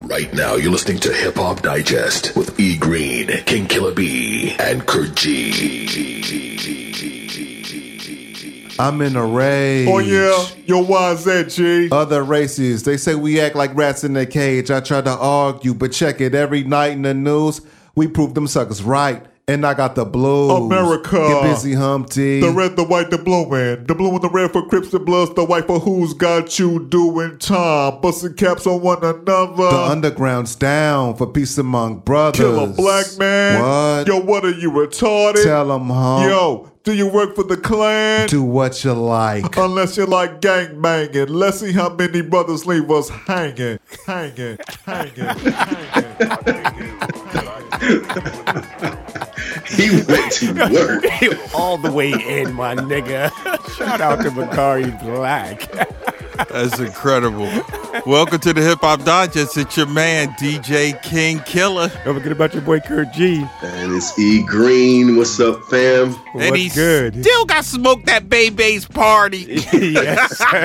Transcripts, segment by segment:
Right now, you're listening to Hip Hop Digest with E Green, King Killer B, and Kurt G. I'm in a rage. Oh yeah, yo, why is that, G? Other races, they say we act like rats in a cage. I try to argue, but check it every night in the news. We prove them suckers right. And I got the blues. America. Get busy, Humpty. The red, the white, the blue, man. The blue and the red for Crips and Bloods. The white for who's got you doing time. Busting caps on one another. The underground's down for peace among brothers. Kill a black man. What? Yo, what are you, retarded? Tell them, huh? Yo, do you work for the Klan? Do what you like. Unless you like gang banging. Let's see how many brothers leave us hanging. He went to work. All the way in, my nigga. Shout out to Bakari Black. That's incredible. Welcome to the Hip Hop Digest. It's your man, DJ King Killer. Don't forget about your boy Kurt G. And it's E Green. What's up, fam? And What's he good? still got smoked that Bebe's party. Yes, sir.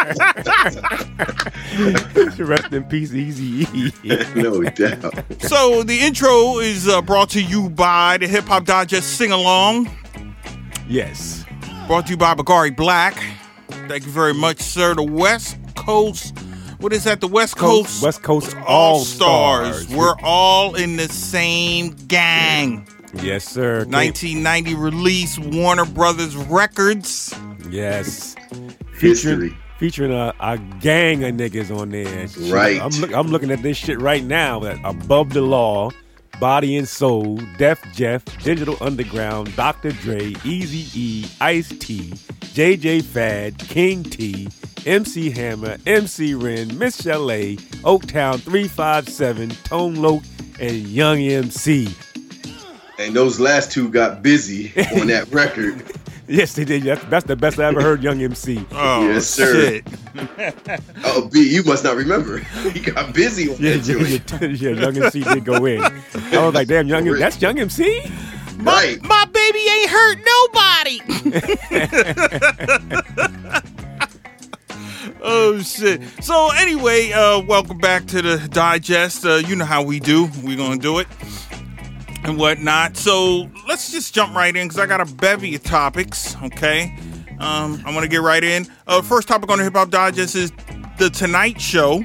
Rest in peace, Easy E. No doubt. So the intro is brought to you by the Hip Hop Digest Sing Along. Yes. Brought to you by Bakari Black. Thank you very much, sir. The West Coast. What is that? The West Coast. West Coast All-Stars. We're all in the same gang. Yes, sir. 1990 release, Warner Brothers Records. Yes. History. Featuring a gang of niggas on there. Right. I'm looking at this shit right now. That Above the Law, Body and Soul, Def Jeff, Digital Underground, Dr. Dre, Eazy-E, Ice-T, JJ Fad, King T, MC Hammer, MC Ren, Miss Chalet, Oaktown 357, Tone Loc, and Young MC. And those last two got busy on that record. Yes, they did. That's the best I ever heard, Young MC. Oh, Yes, sir. shit. Oh, B, you must not remember. He got busy on that joint. Yeah, Young MC did go in. I was like, damn, that's Young MC? Right. My baby ain't hurt nobody. Oh, shit. So, anyway, welcome back to the Digest. You know how we do. We're going to do it and whatnot. So, let's just jump right in because I got a bevy of topics, okay? I'm going to get right in. First topic on the Hip Hop Digest is The Tonight Show.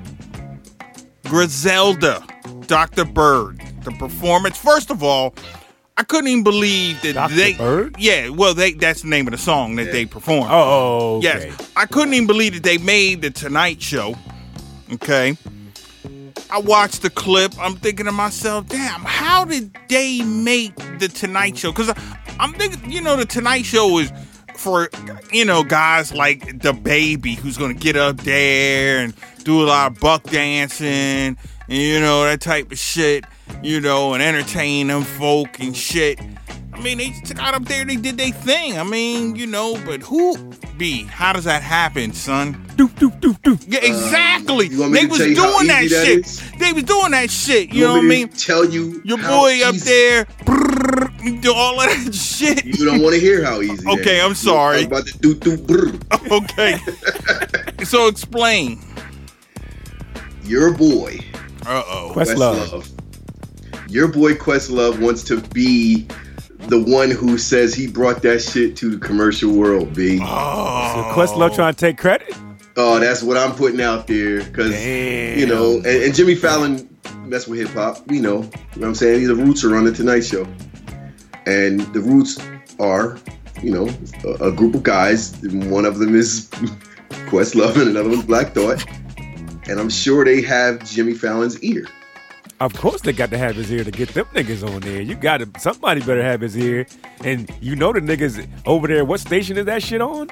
Griselda, Dr. Bird, the performance. First of all, I couldn't even believe that Dr. Bird? Yeah, well, that's the name of the song that they performed. Oh, okay. Yes. I couldn't even believe that they made The Tonight Show. Okay. I watched the clip. I'm thinking to myself, damn, how did they make The Tonight Show? Because I'm thinking, The Tonight Show is for, guys like the Baby who's going to get up there and do a lot of buck dancing and, that type of shit, and entertain them folk and shit. I mean, they just got up there and they did their thing. I mean, but how does that happen, son? Doop, doop, doop, doop. Yeah, exactly. You want me They to was tell you how doing that easy that shit. is? They was doing that shit. You know want what I me mean? to tell you Your how boy up easy- there, brrr, do all of that shit. You don't want to hear how easy that Okay, is. I'm sorry. I'm about to do brr. Okay. So explain. Your boy, Uh-oh. Questlove. Your boy Questlove wants to be the one who says he brought that shit to the commercial world, B. So Questlove trying to take credit? Oh, that's what I'm putting out there. Because, and Jimmy Fallon mess with hip hop. We know. You know what I'm saying? The Roots are on the Tonight Show. And the Roots are, a group of guys. One of them is Questlove and another one's Black Thought. And I'm sure they have Jimmy Fallon's ear. Of course they got to have his ear to get them niggas on there. Somebody better have his ear. And the niggas over there, what station is that shit on?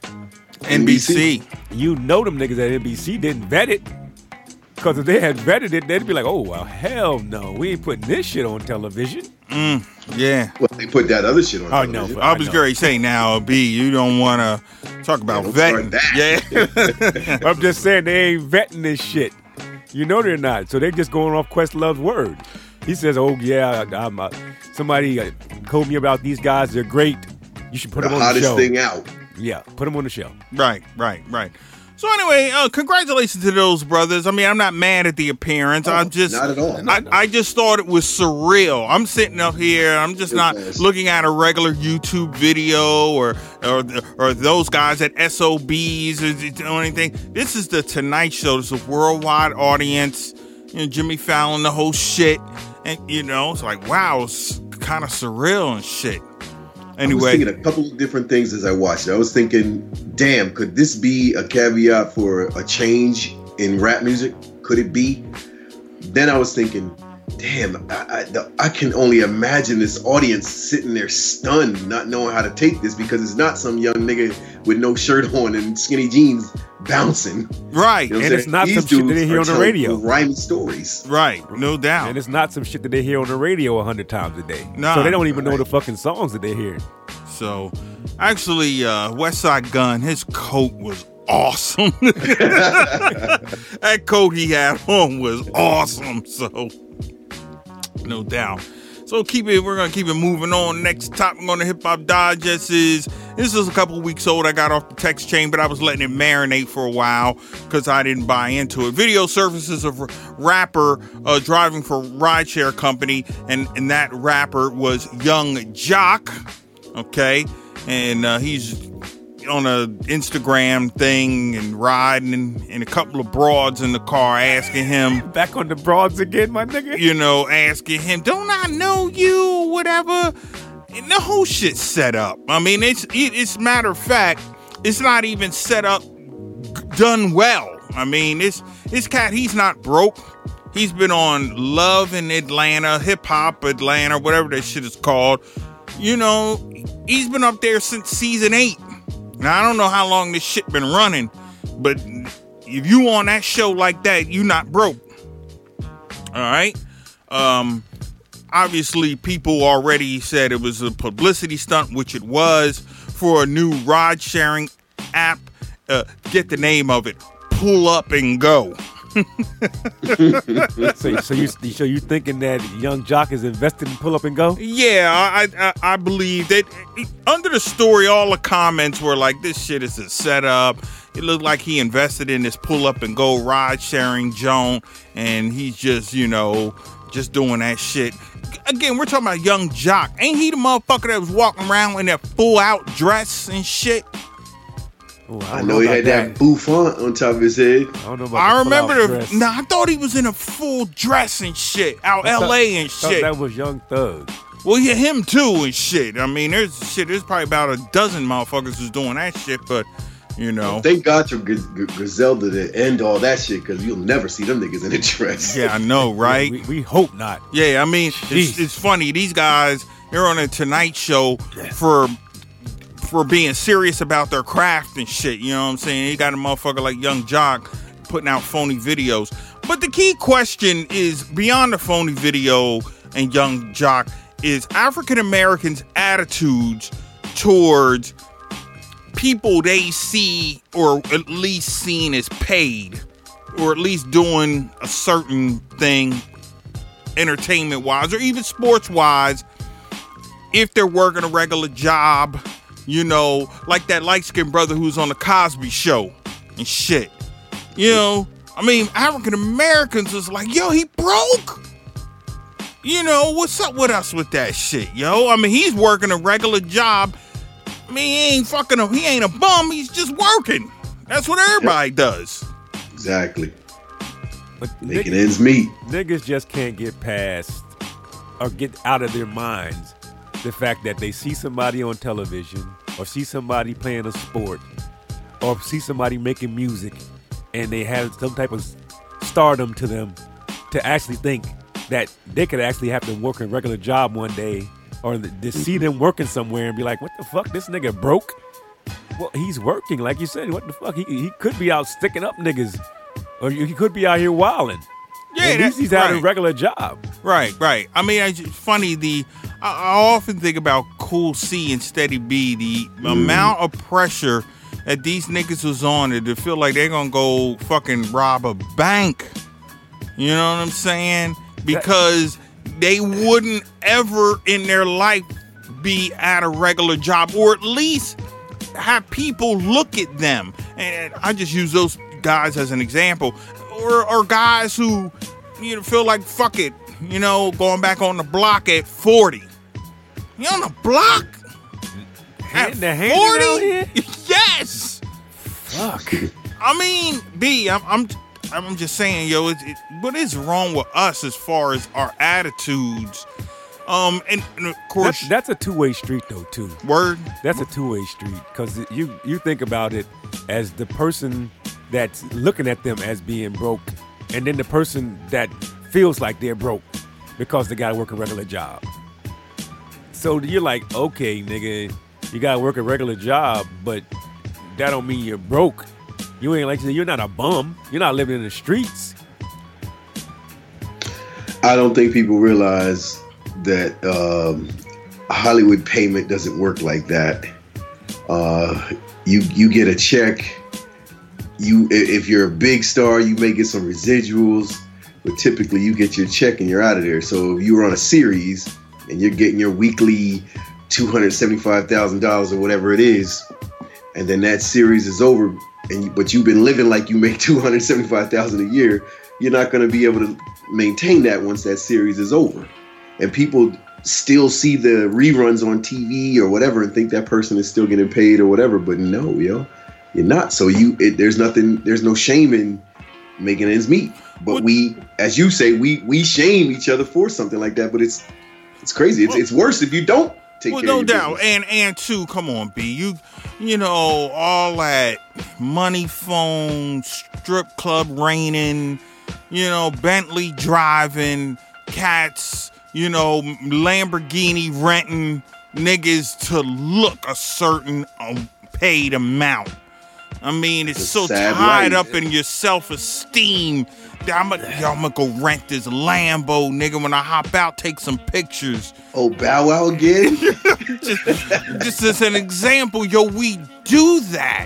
NBC. You know them niggas at NBC didn't vet it. Because if they had vetted it, they'd be like, oh, well, hell no. We ain't putting this shit on television. Yeah. Well, they put that other shit on Oh, television. no. I was going to say now, B, you don't want to talk about vetting. Yeah. I'm just saying they ain't vetting this shit. They're not. So they're just going off Questlove's word. He says, oh, yeah, somebody told me about these guys. They're great. You should put them on the show. The hottest thing out. Yeah, put them on the show. Right. So anyway, congratulations to those brothers. I mean, I'm not mad at the appearance. I'm just not at all. I just thought it was surreal. I'm sitting up here. I'm just not looking at a regular YouTube video or those guys at SOBs or anything. This is the Tonight Show. It's a worldwide audience. You know, Jimmy Fallon, the whole shit, and it's like, wow, it's kind of surreal and shit. Anyway, I was thinking a couple of different things as I watched it. I was thinking, damn, could this be a caveat for a change in rap music? Could it be? Then I was thinking, damn, I can only imagine this audience sitting there stunned, not knowing how to take this, because it's not some young nigga with no shirt on and skinny jeans bouncing. Right. And it's not some shit that they hear on the radio. Rhyming stories. Right. No doubt. And it's not some shit that they hear on the radio 100 times a day. Nah. So they don't even know the fucking songs that they hear. So, actually, Westside Gunn, his coat was awesome. That coat he had on was awesome. So, no doubt. So we're gonna keep it moving on. Next topic on the Hip Hop Digest is, this is a couple weeks old. I got off the text chain, but I was letting it marinate for a while because I didn't buy into it. Video surfaces of rapper driving for rideshare company, and that rapper was Young Jock. Okay, and he's on a Instagram thing and riding, and a couple of broads in the car asking him, back on the broads again, my nigga. Asking him, don't I know you, whatever. And the whole shit's set up. I mean, it's matter of fact, it's not even set up done well. I mean, this cat, he's not broke. He's been on Love in Atlanta, Hip Hop Atlanta, whatever that shit is called. He's been up there since season 8. Now, I don't know how long this shit been running, but if you on that show like that, you not broke. All right? Obviously, people already said it was a publicity stunt, which it was, for a new ride-sharing app. Get the name of it. Pull Up and Go. So you thinking that Young Jock is invested in Pull Up and Go? Yeah, I believe that. Under the story, all the comments were like, this shit is a setup. It looked like he invested in this Pull Up and Go ride sharing joint, and he's just just doing that shit. Again, we're talking about Young Jock. Ain't he the motherfucker that was walking around in that full out dress and shit? Ooh, I know he had that bouffant on top of his head. I don't know about I remember dress. I thought he was in a full dress and shit out LA and shit. That was Young Thug. Well, yeah, him too and shit. I mean, there's probably about a dozen motherfuckers who's doing that shit, but Thank God for Griselda to end all that shit, because you'll never see them niggas in a dress. Yeah, I know, right? We hope not. Yeah, I mean, it's funny. These guys, they're on a Tonight Show for being serious about their craft and shit. You know what I'm saying? You got a motherfucker like Young Jock putting out phony videos. But the key question is, beyond the phony video and Young Jock, is African Americans' attitudes towards people they see, or at least seen as paid, or at least doing a certain thing entertainment wise or even sports wise, if they're working a regular job, like that light-skinned brother who's on the Cosby Show and shit. I mean, African Americans was like, yo, he broke. What's up with us with that shit, yo? I mean, he's working a regular job. I mean, he ain't a bum. He's just working. That's what everybody does. Exactly. But making ends meet. Niggas just can't get past or get out of their minds the fact that they see somebody on television or see somebody playing a sport or see somebody making music and they have some type of stardom to them to actually think that they could actually have to work a regular job one day, or to see them working somewhere and be like, what the fuck, this nigga broke? Well, he's working, like you said. What the fuck? He could be out sticking up niggas, or he could be out here wilding. Yeah, at least he's had a regular job. Right. I mean, it's funny. I often think about Cool C and Steady B. The amount of pressure that these niggas was on it to feel like they're gonna go fucking rob a bank. You know what I'm saying? Because they wouldn't ever in their life be at a regular job, or at least have people look at them And I just use those guys as an example. Or guys who, feel like, fuck it, going back on the block at 40. You on the block? At 40? Yes! Fuck. I mean, B, I'm just saying, what is wrong with us as far as our attitudes? And of course, that's a two-way street though too. Word. That's a two-way street because you think about it as the person that's looking at them as being broke, and then the person that feels like they're broke because they gotta work a regular job. So you're like, okay, nigga, you gotta work a regular job, but that don't mean you're broke. You ain't you're not a bum. You're not living in the streets. I don't think people realize that Hollywood payment doesn't work like that. You get a check. If you're a big star, you may get some residuals, but typically you get your check and you're out of there. So if you were on a series and you're getting your weekly $275,000 or whatever it is, and then that series is over, but you've been living like you make $275,000 a year, you're not going to be able to maintain that once that series is over. And people still see the reruns on TV or whatever and think that person is still getting paid or whatever. But no, you're not. So there's no shame in making ends meet. But we, as you say, we shame each other for something like that. But it's crazy. It's worse if you don't take care of your doubt. business. And too, come on, B. All that money phone, strip club raining, Bentley driving, cats, Lamborghini renting niggas to look a certain paid amount. I mean, it's so tied up in your self-esteem. I'm gonna go rent this Lambo, nigga. When I hop out, take some pictures. Oh, Bow Wow again? just as an example, we do that.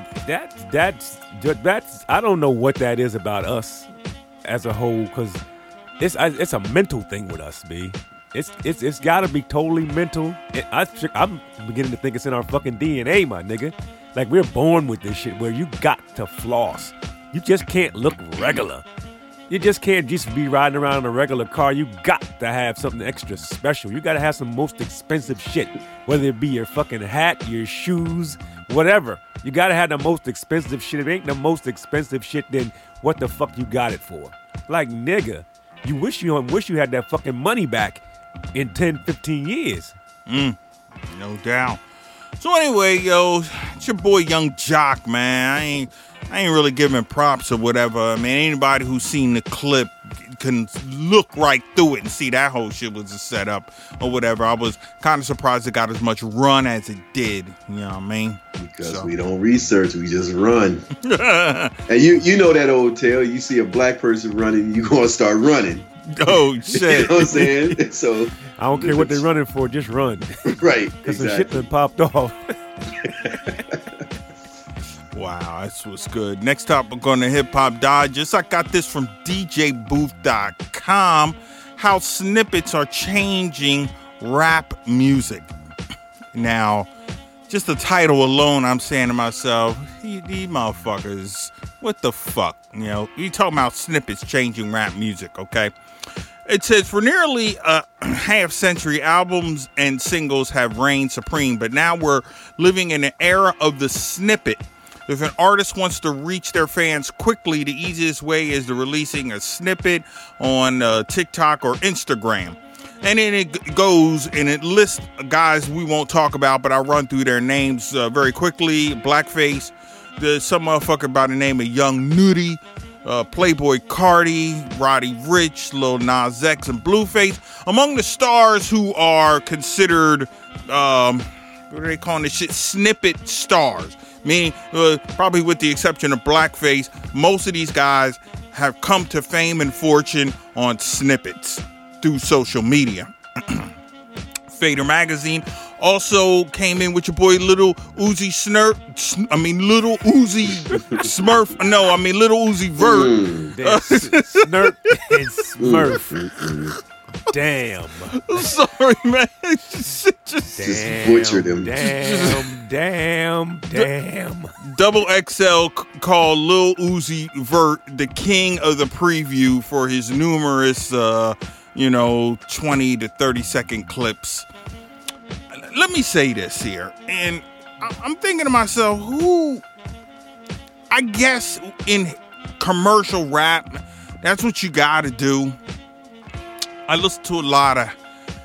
That's I don't know what that is about us as a whole, because it's a mental thing with us, B. It's got to be totally mental. I'm beginning to think it's in our fucking DNA, my nigga. Like, we're born with this shit where you got to floss. You just can't look regular. You just can't just be riding around in a regular car. You got to have something extra special. You got to have some most expensive shit, whether it be your fucking hat, your shoes, whatever. You got to have the most expensive shit. If it ain't the most expensive shit, then what the fuck you got it for? Like, nigga, you wish you had that fucking money back in 10, 15 years. No doubt. So anyway, it's your boy Young Jock, man. I ain't really giving props or whatever. I mean, anybody who's seen the clip can look right through it and see that whole shit was a setup or whatever. I was kind of surprised it got as much run as it did. You know what I mean? Because we don't research, we just run. And you know that old tale. You see a black person running, you gonna start running. Oh shit! You know what I'm saying? So I don't care what they're running for, just run. Right. Because the shit done popped off. Wow, that's what's good. Next up, we're going to Hip Hop Digest. I got this from DJBooth.com. How snippets are changing rap music. Now, just the title alone, I'm saying to myself, these motherfuckers, what the fuck? You talking about snippets changing rap music, okay? It says, for nearly a half century, albums and singles have reigned supreme, but now we're living in an era of the snippet. If an artist wants to reach their fans quickly, the easiest way is to releasing a snippet on TikTok or Instagram. And then it goes and it lists guys we won't talk about, but I'll run through their names very quickly. Blackface, there's some motherfucker by the name of Young Nudy, Playboy Cardi, Roddy Ricch, Lil Nas X, and Blueface. Among the stars who are considered, what are they calling this shit? Snippet stars. Meaning, probably with the exception of Blackface, most of these guys have come to fame and fortune on snippets through social media. Fader Magazine also came in with your boy Little Uzi Little Uzi Smurf. No, I mean Little Uzi Vert. Snurk and Smurf. Damn. I'm sorry, man. Just butchered him. Damn. Double XL called Lil Uzi Vert the king of the preview for his numerous, 20 to 30 second clips. Let me say this here, and I'm thinking to myself, who, I guess in commercial rap, that's what you gotta do. I listen to a lot of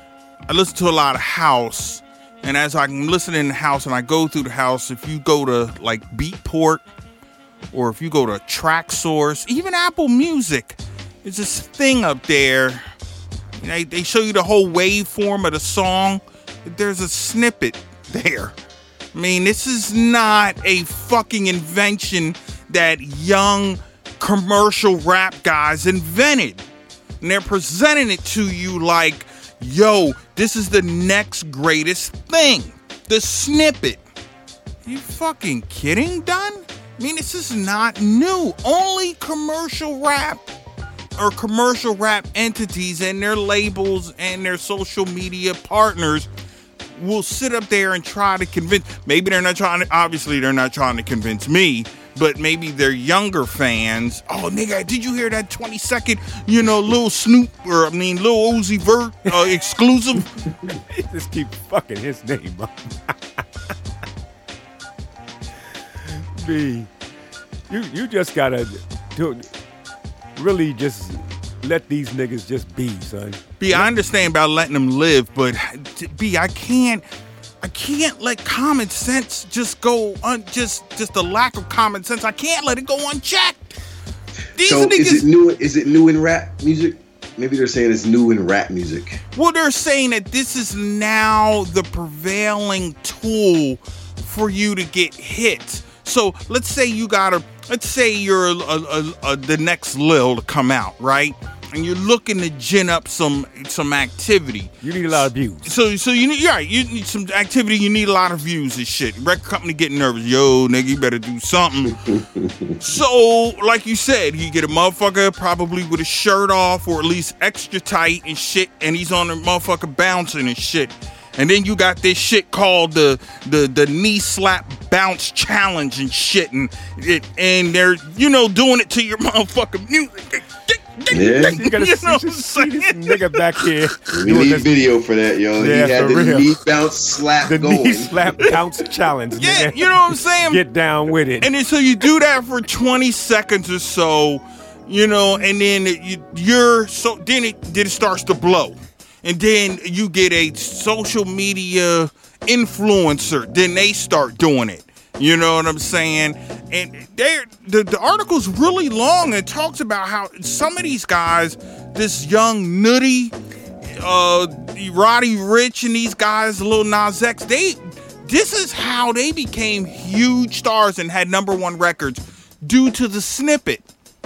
house, and as I'm listening to house and I go through the house, if you go to like Beatport or if you go to TrackSource, even Apple Music, there's this thing up there. They show you the whole waveform of the song. There's a snippet there. I mean, this is not a fucking invention that young commercial rap guys invented. And they're presenting it to you like, yo, this is the next greatest thing. The snippet. Are you fucking kidding, Dunn? I mean, this is not new. Only commercial rap or commercial rap entities and their labels and their social media partners will sit up there and try to convince. Maybe they're not trying to convince me, but maybe their younger fans. Oh, nigga, did you hear that 20-second, Lil Snoop, Lil Uzi Vert exclusive? Just keep fucking his name up. B, you just gotta really just let these niggas just be, son. B, I understand about letting them live, but B, I can't let common sense just go just the lack of common sense. I can't let it go unchecked. So is it new in rap music? Maybe they're saying it's new in rap music. Well, they're saying that this is now the prevailing tool for you to get hits. So let's say you're the next Lil to come out, right? And you're looking to gin up some activity. You need a lot of views. So you need some activity. You need a lot of views and shit. Record company getting nervous. Yo, nigga, you better do something. So, like you said, you get a motherfucker probably with his shirt off or at least extra tight and shit, and he's on the motherfucker bouncing and shit. And then you got this shit called the knee slap bounce challenge and shit, and they're doing it to your motherfucking music. Yeah. You gotta see this nigga back here. We need video for that, yo. Yeah, he had the real. knee bounce slap The going. knee slap bounce challenge. Yeah, nigga. you know what I'm saying? Get down with it. And then so you do that for 20 seconds or so, and then then it starts to blow. And then you get a social media influencer. Then they start doing it. You know what I'm saying? And the article's really long. It talks about how some of these guys, this young Nutty, Roddy Ricch, and these guys, Lil Nas X, this is how they became huge stars and had #1 records due to the snippet.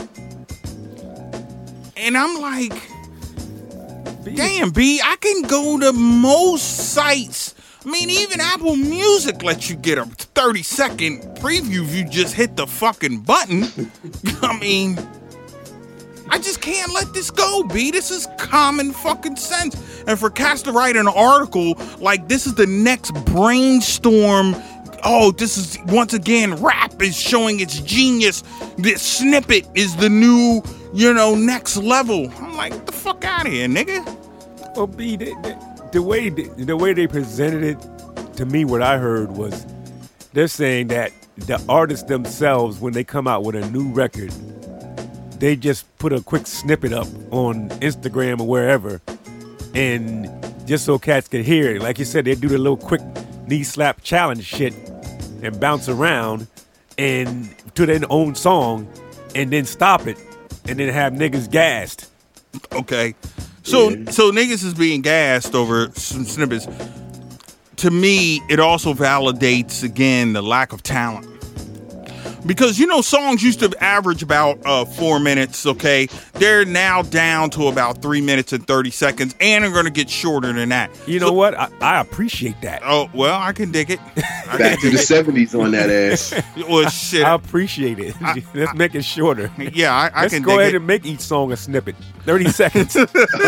And I'm like, damn, B, I can go to most sites. I mean, even Apple Music lets you get a 30-second preview if you just hit the fucking button. I mean, I just can't let this go, B. This is common fucking sense. And for Cass to write an article like this is the next brainstorm. Oh, this is, once again, rap is showing its genius. This snippet is the new, next level. I'm like, get the fuck out of here, nigga. Well, B, the way they presented it to me, what I heard was they're saying that the artists themselves, when they come out with a new record, they just put a quick snippet up on Instagram or wherever, and just so cats can hear it. Like you said, they do the little quick knee slap challenge shit and bounce around and to their own song, and then stop it, and then have niggas gassed. Okay. So niggas is being gassed over some snippets. To me, it also validates, again, the lack of talent. Because, songs used to average about 4 minutes, okay? They're now down to about 3 minutes and 30 seconds, and they're going to get shorter than that. You know what? I appreciate that. Oh, well, I can dig it. Back to the 70s on that ass. Well, shit. I appreciate it. Let's make it shorter. Yeah, I Let's can go dig ahead it. and make each song a snippet. 30 seconds.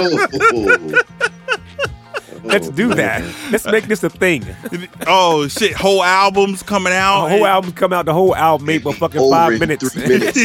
Let's do that. Let's make this a thing. Oh, shit. Whole albums coming out. The whole album come out. The whole album made for fucking Over 5 in minutes. 3 minutes.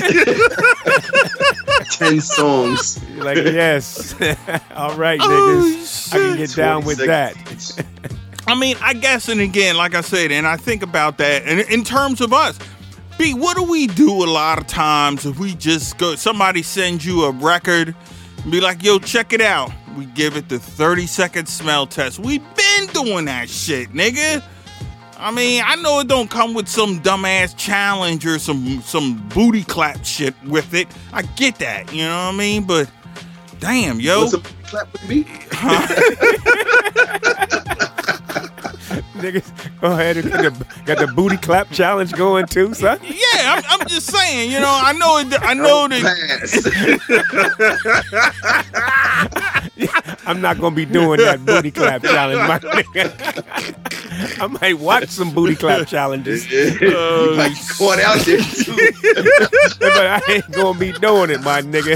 10 songs. You're like, yes. All right, niggas. I can get down with that. I mean, I guess, and again, like I said, and I think about that, and in terms of us, B, what do we do a lot of times if we just go, somebody sends you a record and be like, yo, check it out. We give it the 30-second smell test. We been doing that shit, nigga. I mean, I know it don't come with some dumbass challenge or some booty clap shit with it. I get that, you know what I mean? But damn, yo. What's a clap with me? Niggas, go ahead and got the booty clap challenge going too, son. Yeah, I'm just saying, I know that. I'm not gonna be doing that booty clap challenge, my nigga. I might watch some booty clap challenges, You might get caught out there too. but I ain't gonna be doing it, my nigga.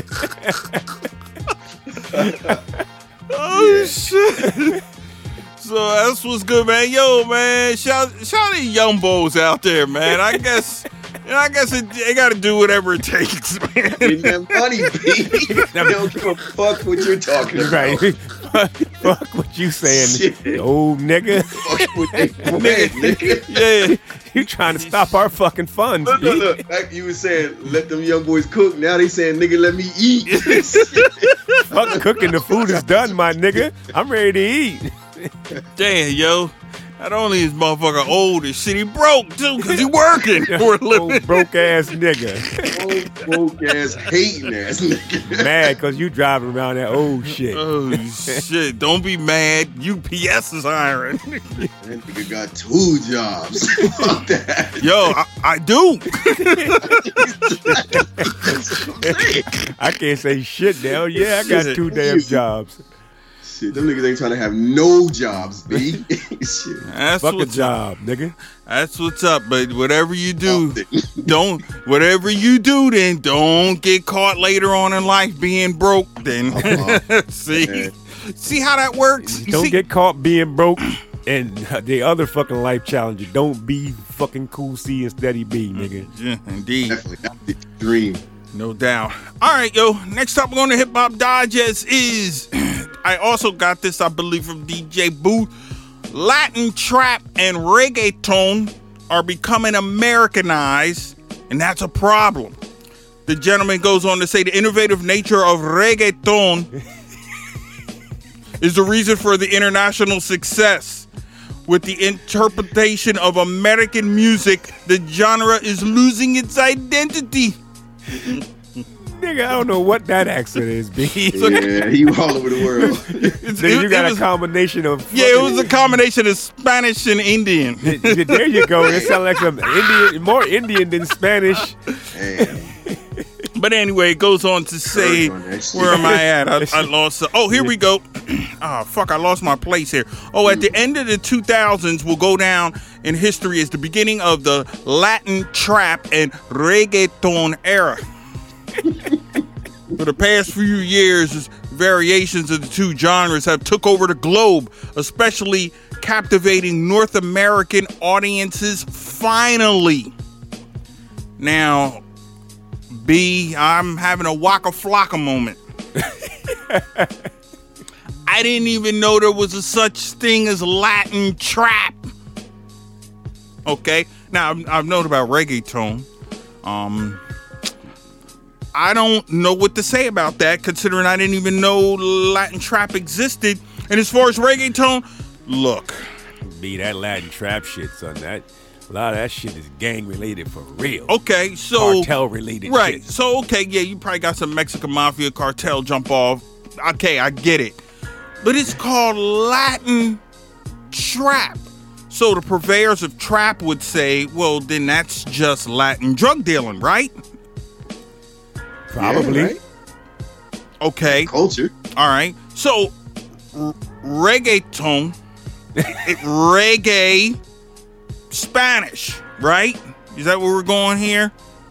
Oh shit. So that's what's good, man. Yo, man, shout to young boys out there, man. I guess they got to do whatever it takes, man. Getting that money, B. They don't give a fuck what you're talking about. Right? Fuck what you saying, Shit. old nigga. Fuck what they want, nigga. Yeah. You trying to stop our fucking funds? B. Look. Like you was saying, let them young boys cook. Now they saying, nigga, let me eat. Fuck cooking. The food is done, my nigga. I'm ready to eat. Damn, yo. Not only is motherfucker old as shit, he broke too, cause he working for a living. Old broke ass nigga. Old broke ass, hating ass nigga. Mad cause you driving around that old shit. Oh shit! Don't be mad. UPS is hiring. That nigga got 2 jobs. Fuck that. Yo, I do. I can't say shit now. Yeah, I got 2 damn jobs. Shit, them niggas ain't trying to have no jobs, B. Shit. That's Fuck a what's job, nigga. That's what's up. But whatever you do, don't get caught later on in life being broke. Then see how that works. Don't get caught being broke. And the other fucking life challenger, don't be fucking cool C and steady B, nigga. Yeah, indeed. Definitely not the dream. No doubt. All right, yo. Next up on the Hip Hop Digest is, I also got this, I believe, from DJ Booth. Latin trap and reggaeton are becoming Americanized, and that's a problem. The gentleman goes on to say the innovative nature of reggaeton is the reason for the international success. With the interpretation of American music, the genre is losing its identity. Nigga, I don't know what that accent is, B. Yeah, he all over the world. Nigga, you got a combination of... Yeah, it was a combination of Spanish and Indian. There you go. It sounds like some Indian, more Indian than Spanish. Damn. But anyway, it goes on to say, where am I at? I lost. Oh, here we go. Oh, fuck, I lost my place here. Oh, at the end of the 2000s will go down in history as the beginning of the Latin trap and reggaeton era. For the past few years, variations of the two genres have took over the globe, especially captivating North American audiences finally. Now, B, I'm having a Waka Flocka moment. I didn't even know there was a such thing as Latin trap. Okay, now I've known about reggaeton. I don't know what to say about that, considering I didn't even know Latin trap existed. And as far as reggaeton, look, B, that Latin trap shit, son. That a lot of that shit is gang related for real. okay, so Cartel related. right, shit. so okay, yeah, you probably got some Mexican mafia cartel jump off. Okay, I get it, but it's called Latin trap. So the purveyors of trap would say, well, then that's just Latin drug dealing, right? Probably. Yeah, right? Okay. Culture. All right. So reggaeton, reggae, Spanish, right? Is that where we're going here?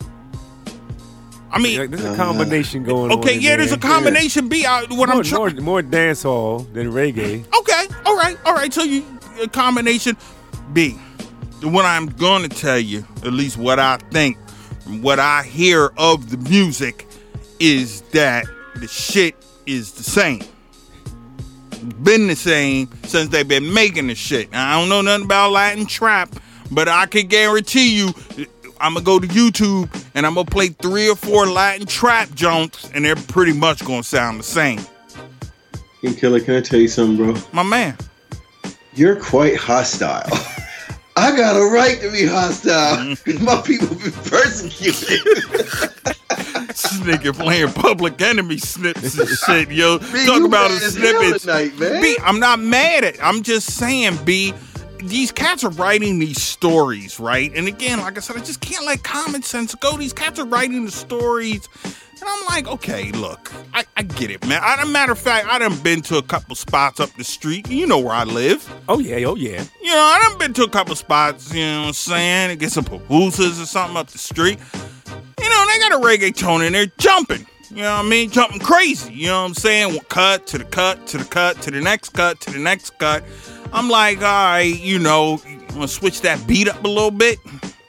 I mean, Like, there's a combination going on. okay, in yeah, there's a there. combination. More dance hall than reggae. Okay, all right. So you a combination B. What I'm going to tell you, at least what I think, from what I hear of the music, is that the shit is the same. It's been the same since they've been making the shit. Now, I don't know nothing about Latin trap, but I can guarantee you, I'm gonna go to YouTube and I'm gonna play 3 or 4 Latin trap joints, and they're pretty much gonna sound the same. King Killer, can I tell you something, bro? My man. You're quite hostile. I got a right to be hostile. My people been persecuted. This nigga playing Public Enemy snips and shit, yo. B, Talk you about a mad as hell snippet. tonight, man. B, I'm not mad at it. I'm just saying, B, these cats are writing these stories, right? And again, like I said, I just can't let common sense go. These cats are writing the stories. And I'm like, okay, look, I get it, man. Matter of fact, I done been to a couple spots up the street. You know where I live. Oh yeah. You know, I done been to a couple spots, you know what I'm saying? To get some pupusas or something up the street. You know, they got a reggaeton in there jumping. You know what I mean? Jumping crazy. You know what I'm saying? One cut to the cut to the cut to the next cut to the next cut. I'm like, all right, you know, I'm gonna switch that beat up a little bit.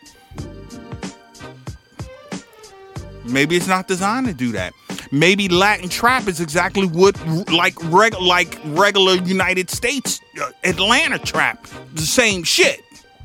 Maybe it's not designed to do that. Maybe Latin trap is exactly what like regular United States Atlanta trap, the same shit.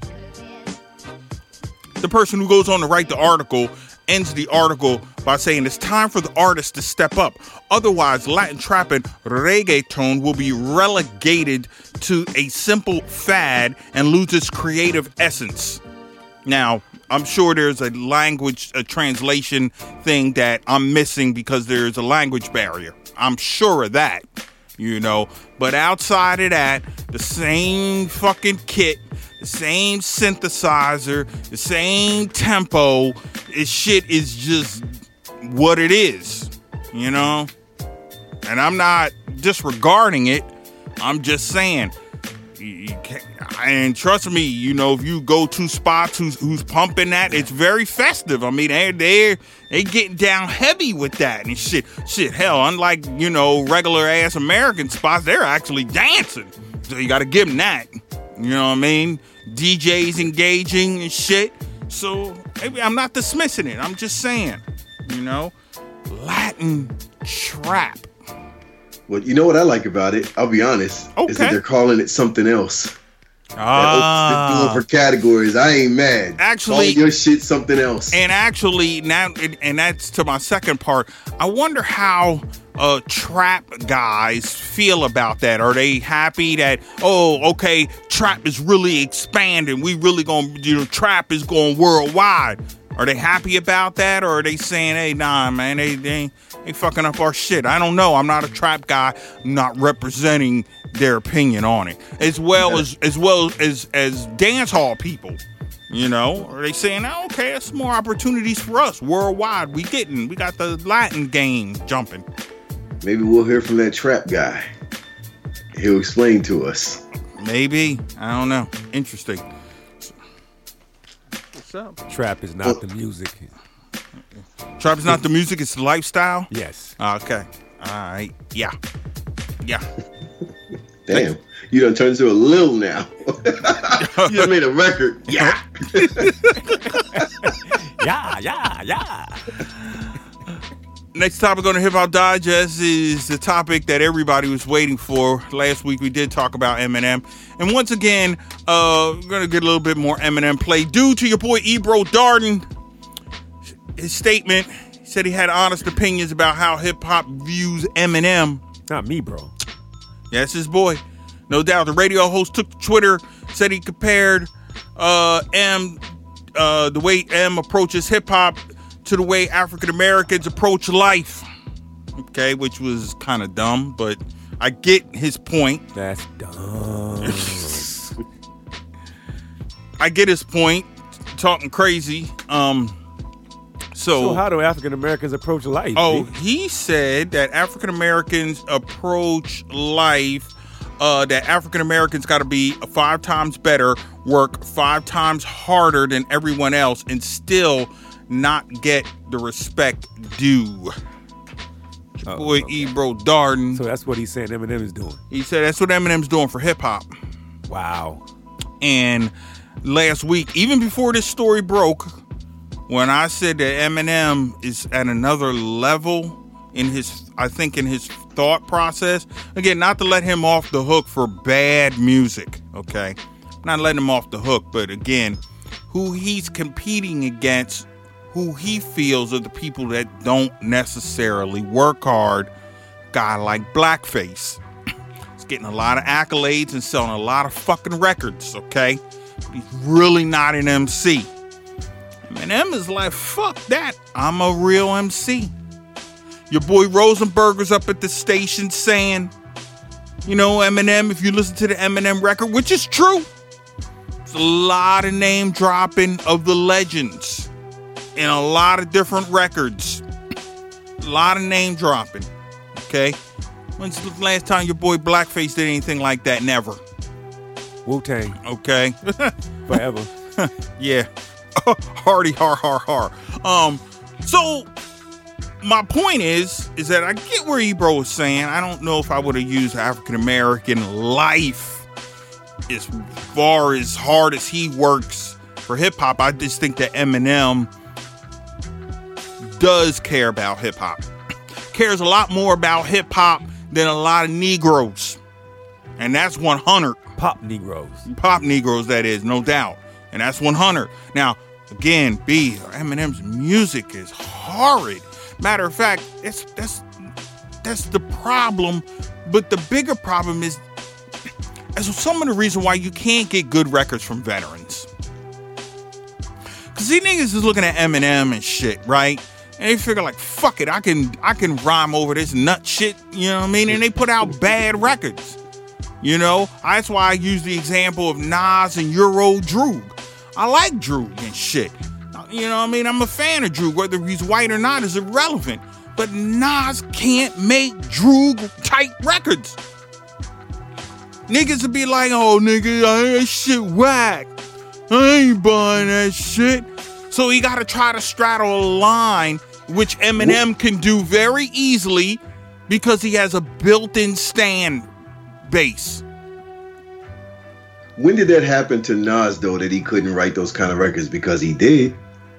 The person who goes on to write the article ends the article by saying it's time for the artist to step up. Otherwise, Latin trap and reggaeton will be relegated to a simple fad and lose its creative essence. Now, I'm sure there's a translation thing that I'm missing because there's a language barrier. I'm sure of that, you know. But outside of that, the same fucking kit, the same synthesizer, the same tempo, this shit is just what it is, you know? And I'm not disregarding it. I'm just saying, you can't, and trust me, you know, if you go to spots who's pumping that, it's very festive. I mean, they getting down heavy with that and shit. Hell, unlike, you know, regular ass American spots, they're actually dancing. So you got to give them that. You know what I mean? DJs engaging and shit. So maybe I'm not dismissing it. I'm just saying, you know, Latin trap. Well, you know what I like about it? I'll be honest. Okay. Is that they're calling it something else. That for categories. I ain't mad. Actually, call your shit something else. And actually, now, and that's to my second part. I wonder how trap guys feel about that. Are they happy that, oh, okay, trap is really expanding. We really gonna, you know, trap is going worldwide. Are they happy about that, or are they saying, hey, nah, man, they fucking up our shit? I don't know. I'm not a trap guy. I'm not representing their opinion on it, as well as dance hall people. You know, are they saying, oh, okay, that's more opportunities for us worldwide? We got the Latin game jumping. Maybe we'll hear from that trap guy. He'll explain to us. Maybe. I don't know. Interesting. What's up? Trap is not the music. Trap is not the music, it's the lifestyle? Yes. Okay. All right. Yeah. Damn. You done turned into a Lil now. You done made a record. Yeah. Yeah. Next topic on the Hip Hop Digest is the topic that everybody was waiting for. Last week we did talk about Eminem. And once again, we're going to get a little bit more Eminem play. Due to your boy Ebro Darden, his statement, he said he had honest opinions about how hip-hop views Eminem. Not me, bro. Yeah, it's his boy. No doubt. The radio host took to Twitter, said he compared the way M approaches hip-hop to the way African Americans approach life. Okay, which was kind of dumb, but I get his point. That's dumb. I get his point, talking crazy. So how do African Americans approach life? He said that African Americans approach life, that African Americans got to be 5 times better, work 5 times harder than everyone else, and still not get the respect due. Boy, Ebro Darden. So that's what he's saying Eminem is doing. He said that's what Eminem's doing for hip hop. Wow. And last week, even before this story broke, when I said that Eminem is at another level in his thought process, again, not to let him off the hook for bad music, okay? Not letting him off the hook, but again, who he's competing against, who he feels are the people that don't necessarily work hard. Guy like Blackface. He's getting a lot of accolades and selling a lot of fucking records, okay? He's really not an MC. Eminem is like, fuck that. I'm a real MC. Your boy Rosenberger's up at the station saying, you know, Eminem, if you listen to the Eminem record, which is true, there's a lot of name dropping of the legends in a lot of different records. A lot of name dropping. Okay? When's the last time your boy Blackface did anything like that? Never. Wu-Tang. Okay. Forever. Yeah. Hardy har har har. So my point is that I get where Ebro was saying. I don't know if I would have used African American life as far as hard as he works for hip hop. I just think that Eminem does care about hip hop. Cares a lot more about hip hop than a lot of Negroes. And that's 100. Pop Negroes. Pop Negroes, that is, no doubt. And that's 100. Now, again, Eminem's music is horrid. Matter of fact, that's the problem. But the bigger problem is some of the reason why you can't get good records from veterans. Because these niggas is looking at Eminem and shit, right? And they figure like, fuck it, I can rhyme over this nut shit, you know what I mean? And they put out bad records. You know, that's why I use the example of Nas and Euro Droog. I like Droog and shit. You know what I mean? I'm a fan of Droog. Whether he's white or not is irrelevant. But Nas can't make Droog-type records. Niggas would be like, oh, nigga, that shit whack. I ain't buying that shit. So he got to try to straddle a line, which Eminem can do very easily because he has a built-in stand base. When did that happen to Nas, though, that he couldn't write those kind of records? Because he did.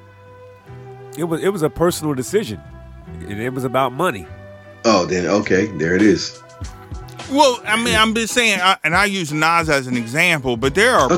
It was a personal decision. It was about money. Oh, then, okay, there it is. Well, I mean, I'm just saying, and I use Nas as an example, but there are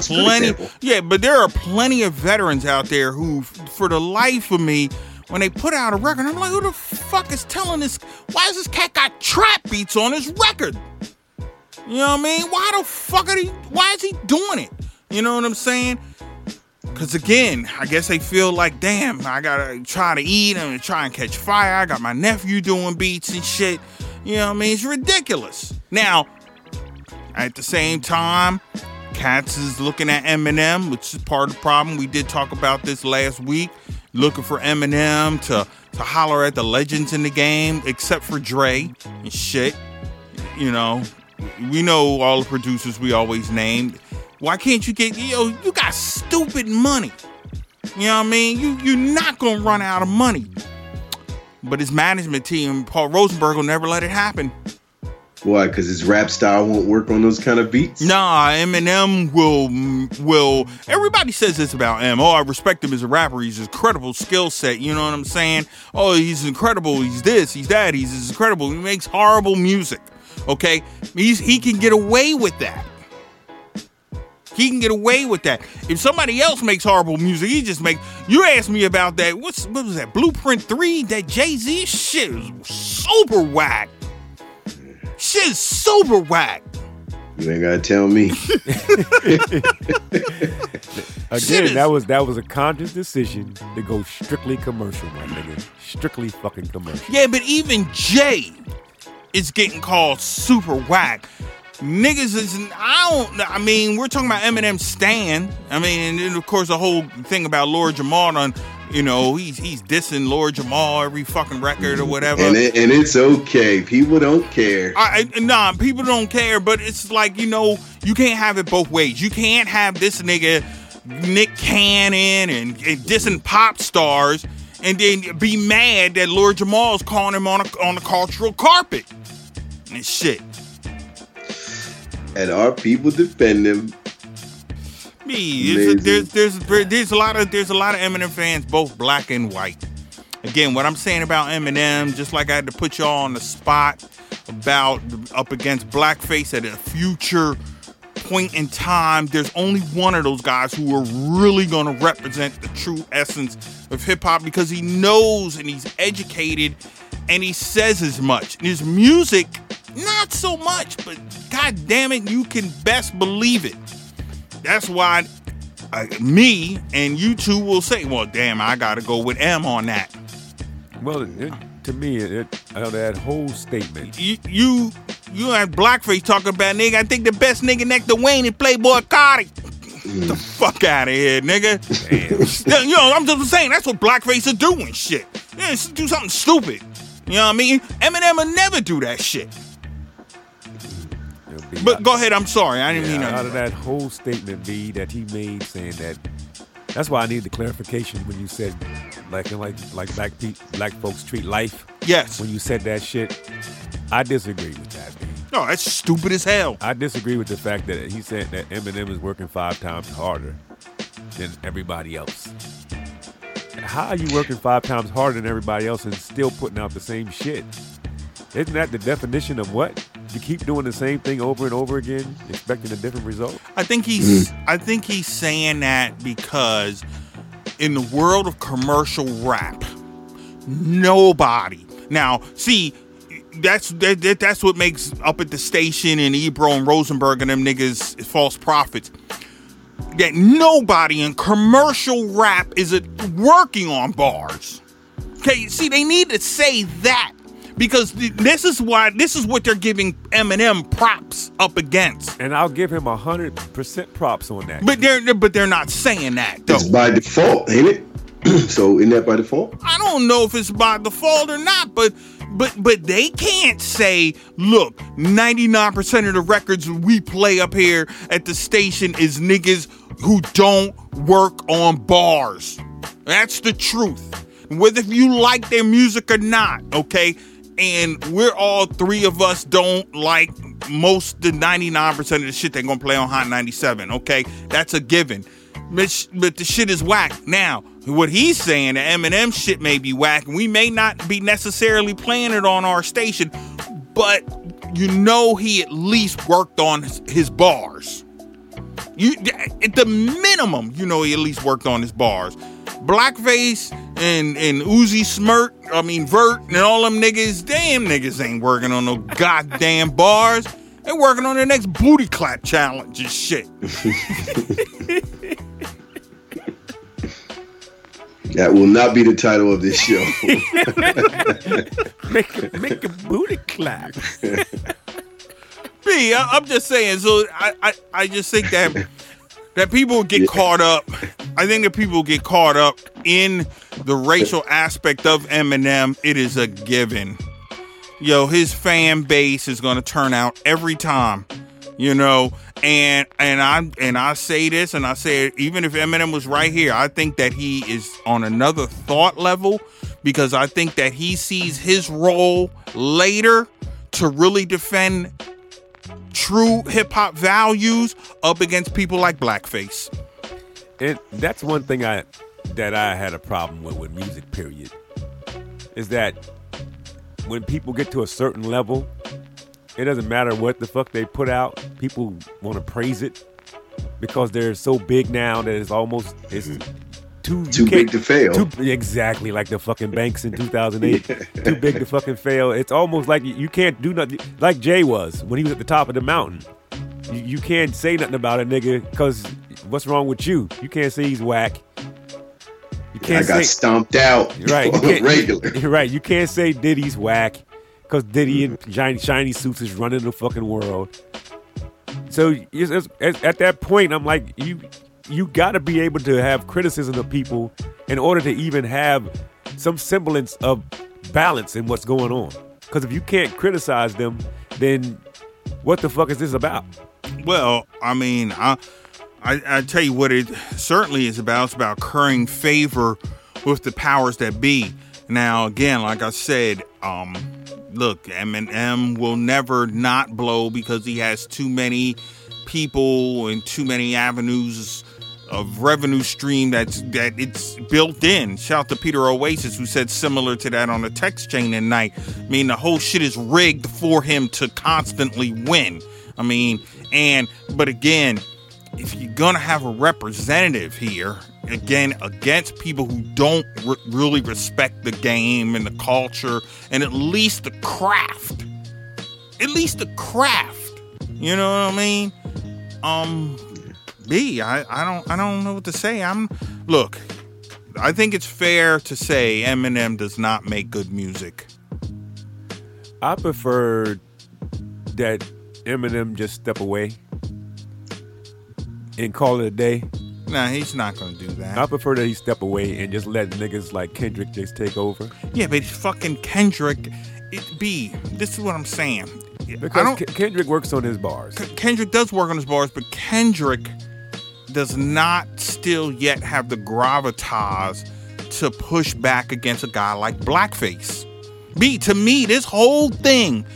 plenty of veterans out there who, for the life of me, when they put out a record, I'm like, who the fuck is telling this? Why is this cat got trap beats on his record? You know what I mean? Why is he doing it? You know what I'm saying? Because again, I guess they feel like, damn, I gotta try to eat and try and catch fire. I got my nephew doing beats and shit. You know what I mean? It's ridiculous. Now, at the same time, cats is looking at Eminem, which is part of the problem. We did talk about this last week. Looking for Eminem to holler at the legends in the game, except for Dre and shit. You know, we know all the producers we always named. Why can't you get, you got stupid money. You know what I mean? You're not going to run out of money. But his management team, Paul Rosenberg, will never let it happen. Why? Because his rap style won't work on those kind of beats? Nah, Eminem will. Everybody says this about him. Oh, I respect him as a rapper. He's an incredible skill set. You know what I'm saying? Oh, he's incredible. He's this, he's that. He's incredible. He makes horrible music. Okay? He can get away with that. He can get away with that. If somebody else makes horrible music, he just make. You asked me about that. What was that? Blueprint 3? That Jay-Z shit was super whack. Shit's super whack. You ain't gotta tell me. Again, that was a conscious decision to go strictly commercial, my nigga. Strictly fucking commercial. Yeah, but even Jay is getting called super whack. niggas is, I mean, we're talking about Eminem Stan. I mean, and then of course the whole thing about Lord Jamal on, you know, he's dissing Lord Jamal every fucking record or whatever. And it's okay. People don't care. Nah, people don't care, but it's like, you know, you can't have it both ways. You can't have this nigga Nick Cannon and dissing pop stars and then be mad that Lord Jamal's calling him on the cultural carpet and shit. And our people defend him. There's a lot of Eminem fans, both black and white. Again, what I'm saying about Eminem, just like I had to put y'all on the spot about up against blackface at a future point in time, there's only one of those guys who are really going to represent the true essence of hip-hop because he knows and he's educated and he says as much. And his music, not so much, but god damn it, you can best believe it. That's why me and you two will say, well, damn, I got to go with M on that. Well, to me, that whole statement. You had blackface talking about, nigga, I think the best nigga next to Wayne is Playboy Cardi. Get the fuck out of here, nigga. Damn. You know, I'm just saying, that's what blackface is doing, shit. Yeah, do something stupid. You know what I mean? Eminem will never do that shit. But go ahead, I'm sorry. I didn't mean that. Out of that whole statement, B, that he made saying that, that's why I need the clarification when you said, like black folks treat life. Yes. When you said that shit, I disagree with that, B. No, that's stupid as hell. I disagree with the fact that he said that Eminem is working 5 times harder than everybody else. How are you working 5 times harder than everybody else and still putting out the same shit? Isn't that the definition of what? You keep doing the same thing over and over again, expecting a different result? I think he's saying that because in the world of commercial rap, nobody. Now, see, that's what makes Up at the Station and Ebro and Rosenberg and them niggas false prophets. That nobody in commercial rap is working on bars. Okay, see, they need to say that. Because this is what they're giving Eminem props up against, and I'll give him 100% props on that. But they're not saying that though. It's by default, ain't it? So isn't that by default? I don't know if it's by default or not, but they can't say, look, 99% of the records we play up here at the station is niggas who don't work on bars. That's the truth. Whether if you like their music or not, okay? And we're all three of us don't like most the 99% of the shit they're gonna play on Hot 97, okay? That's a given. But the shit is whack. Now, what he's saying, the Eminem shit may be whack, and we may not be necessarily playing it on our station, but you know he at least worked on his bars. At the minimum, you know he at least worked on his bars. Blackface and Vert and all them niggas, damn niggas ain't working on no goddamn bars. They working on their next booty clap challenge and shit. That will not be the title of this show. make a booty clap. B, I'm just saying. So I just think that people get caught up. I think that people get caught up in the racial aspect of Eminem. It is a given. Yo, his fan base is going to turn out every time, you know. And I say this, and I say it, even if Eminem was right here, I think that he is on another thought level, because I think that he sees his role later to really defend true hip-hop values up against people like blackface. And that's one thing that I had a problem with music, period, is that when people get to a certain level, it doesn't matter what the fuck they put out, people want to praise it because they're so big now that it's too big to fail. Exactly, like the fucking Banks in 2008. Too big to fucking fail. It's almost like you can't do nothing. Like Jay was when he was at the top of the mountain. You can't say nothing about a nigga because what's wrong with you? You can't say he's whack. You can't got stomped out. Right. Regular. Right. You can't say Diddy's whack because Diddy in shiny suits is running the fucking world. So at that point, I'm like, you got to be able to have criticism of people in order to even have some semblance of balance in what's going on. Because if you can't criticize them, then what the fuck is this about? Well, I mean, I tell you what it certainly is about. It's about currying favor with the powers that be. Now, again, like I said, look, Eminem will never not blow because he has too many people and too many avenues of revenue stream that it's built in. Shout out to Peter Oasis, who said similar to that on the text chain at night. I mean, the whole shit is rigged for him to constantly win. I mean, but again, if you're gonna have a representative here, again, against people who don't really respect the game and the culture and at least the craft, you know what I mean? I don't know what to say. Look, I think it's fair to say Eminem does not make good music. I prefer that Eminem just step away and call it a day. Nah, he's not gonna do that. I prefer that he step away and just let niggas like Kendrick just take over. Yeah, but fucking Kendrick, this is what I'm saying. Because Kendrick works on his bars. Kendrick does work on his bars, but Kendrick does not still yet have the gravitas to push back against a guy like Blackface. To me, this whole thing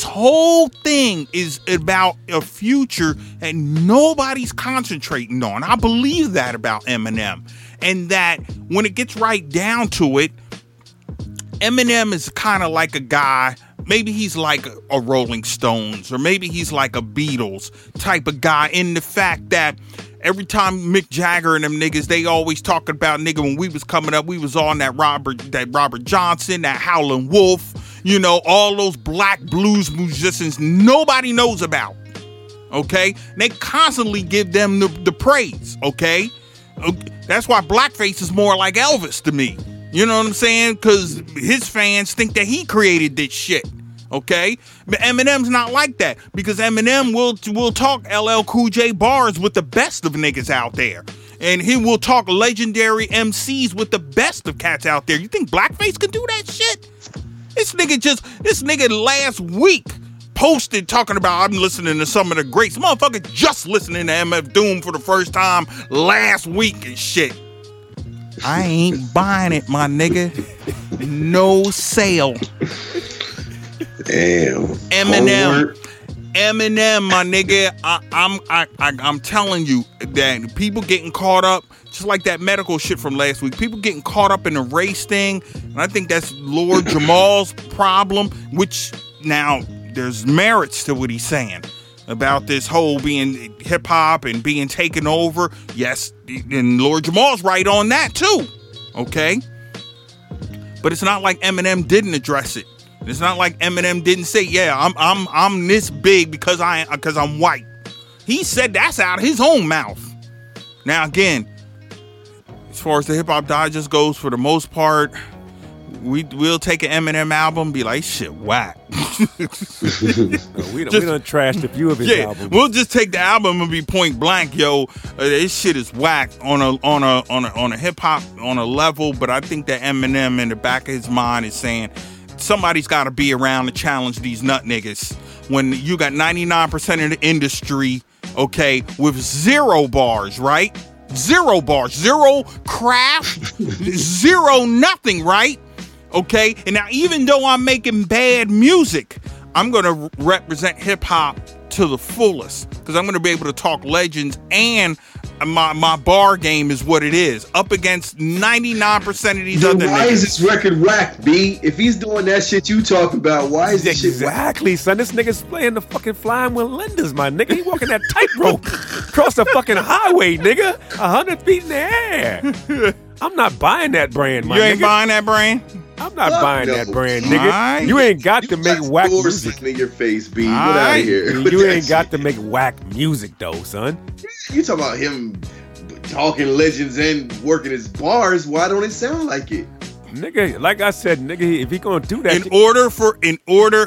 is about a future that nobody's concentrating on. I believe that about Eminem. And that when it gets right down to it, Eminem is kind of like a guy, maybe he's like a Rolling Stones, or maybe he's like a Beatles type of guy, in the fact that every time Mick Jagger and them niggas, they always talking about, nigga, when we was coming up, we was on that Robert Johnson, that Howlin' Wolf, you know, all those black blues musicians nobody knows about, okay? And they constantly give them the praise, okay? That's why Blackface is more like Elvis to me. You know what I'm saying? Because his fans think that he created this shit. Okay? But Eminem's not like that, because Eminem will talk LL Cool J bars with the best of niggas out there. And he will talk legendary MCs with the best of cats out there. You think Blackface can do that shit? This nigga last week posted talking about, I'm listening to some of the greats. Motherfucker just listening to MF Doom for the first time last week and shit. I ain't buying it, my nigga. No sale. Damn. Eminem, my nigga. I'm telling you that people getting caught up, just like that medical shit from last week. People getting caught up in the race thing, and I think that's Lord Jamal's problem. Which now there's merits to what he's saying about this whole being hip hop and being taken over. Yes, and Lord Jamal's right on that too. Okay, but it's not like Eminem didn't address it. It's not like Eminem didn't say, "Yeah, I'm this big because I'm white." He said that's out of his own mouth. Now again, as far as the Hip Hop Digest goes, for the most part, we'll take an Eminem album and be like, shit, whack. we done trashed a few of his albums. We'll just take the album and be point blank, yo, this shit is whack on a hip hop on a level. But I think that Eminem in the back of his mind is saying somebody's got to be around to challenge these nut niggas when you got 99% of the industry, okay, with zero bars, right? Zero bars, zero craft, zero nothing, right? Okay, and now even though I'm making bad music, I'm gonna represent hip hop to the fullest, because I'm gonna be able to talk legends, and my bar game is what it is up against 99% of these other niggas. Why is this record whack, B? If he's doing that shit you talk about, why is this shit whack? Exactly, son. This nigga's playing the fucking flying with Lindas, my nigga. He walking that tightrope across the fucking highway, nigga. 100 feet in the air. I'm not buying that brand, my nigga. You ain't buying that brand? I'm not buying that brand, nigga. Right. You ain't got to make whack music. In your face, B. Get out of here. You ain't got to make whack music, though, son. You talking about him talking legends and working his bars? Why don't it sound like it? Nigga, like I said, nigga, if he gonna do that, in order,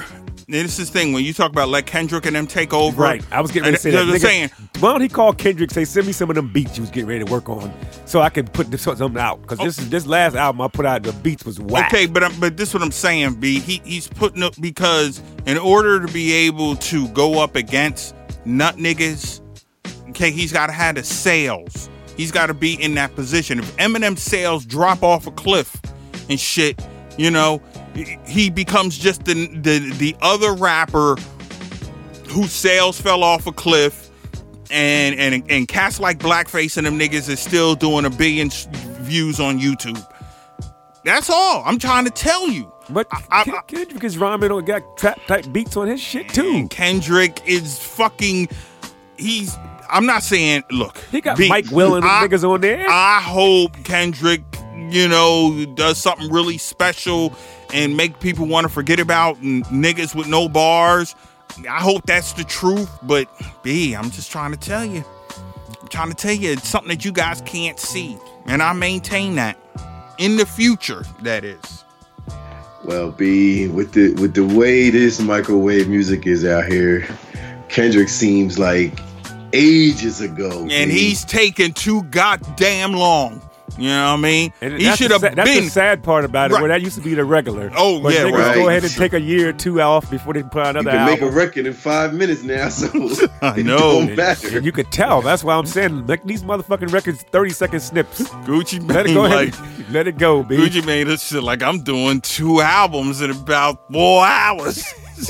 this is the thing when you talk about let Kendrick and them take over. Right. I was getting ready to say that. Nigga, why don't he call Kendrick, say, send me some of them beats you was getting ready to work on so I can put something out? Because this last album I put out, the beats was whack. Okay, but this is what I'm saying, B. He's putting up because in order to be able to go up against nut niggas, okay, he's got to have the sales. He's got to be in that position. If Eminem's sales drop off a cliff and shit, you know, he becomes just the other rapper whose sales fell off a cliff, and cats like Blackface and them niggas is still doing 1 billion views on YouTube. That's all I'm trying to tell you. But Kendrick is rhyming on, got trap type beats on his shit too. Kendrick is fucking. I'm not saying. Look, he got Mike Will and niggas on there. I hope Kendrick, you know, does something really special and make people want to forget about niggas with no bars. I hope that's the truth. But B, I'm just trying to tell you. I'm trying to tell you it's something that you guys can't see, and I maintain that in the future. That is. Well, B, with the way this microwave music is out here, Kendrick seems like ages ago. And he's taken too goddamn long. You know what I mean? And he should have been. That's the sad part about it, right. Where that used to be the regular. Oh, but yeah, niggas right. go ahead and take a year or two off before they put out another album. You can make a record in 5 minutes now, so I know. It don't matter. And you could tell. That's why I'm saying, make these motherfucking records 30-second snips. Gucci Mane, let it go ahead. Let it go, B. Gucci Mane, this shit like I'm doing 2 albums in about 4 hours.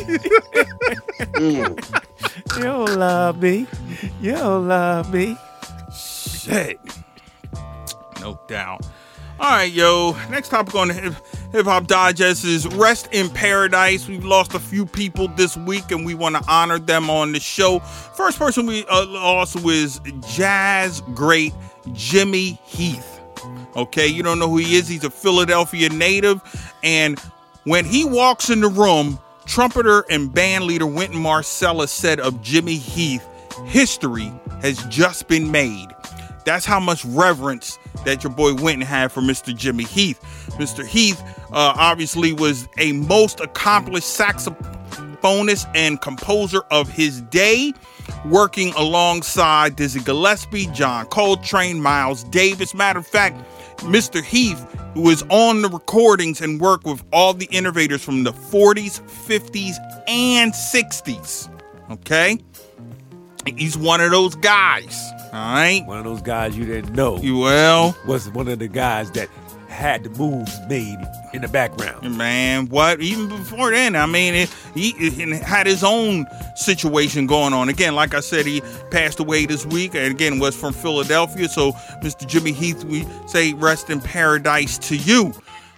You don't love me. You don't love me. Shit. No doubt. All right, yo. Next topic on the Hip Hop Digest is Rest in Paradise. We've lost a few people this week, and we want to honor them on the show. First person we lost was jazz great Jimmy Heath. Okay, you don't know who he is. He's a Philadelphia native, and when he walks in the room, trumpeter and band leader Wynton Marsalis said of Jimmy Heath, history has just been made. That's how much reverence that your boy Wynton had for Mr. Jimmy Heath. Mr. Heath obviously was a most accomplished saxophonist and composer of his day, working alongside Dizzy Gillespie, John Coltrane, Miles Davis. Matter of fact, Mr. Heath was on the recordings and worked with all the innovators from the 40s, 50s, and 60s. Okay? He's one of those guys. All right? One of those guys you didn't know. Well, was one of the guys that had the moves made in the background. Man, what? Even before then, I mean, he had his own situation going on. Again, like I said, he passed away this week, and again, was from Philadelphia. So, Mr. Jimmy Heath, we say rest in paradise to you.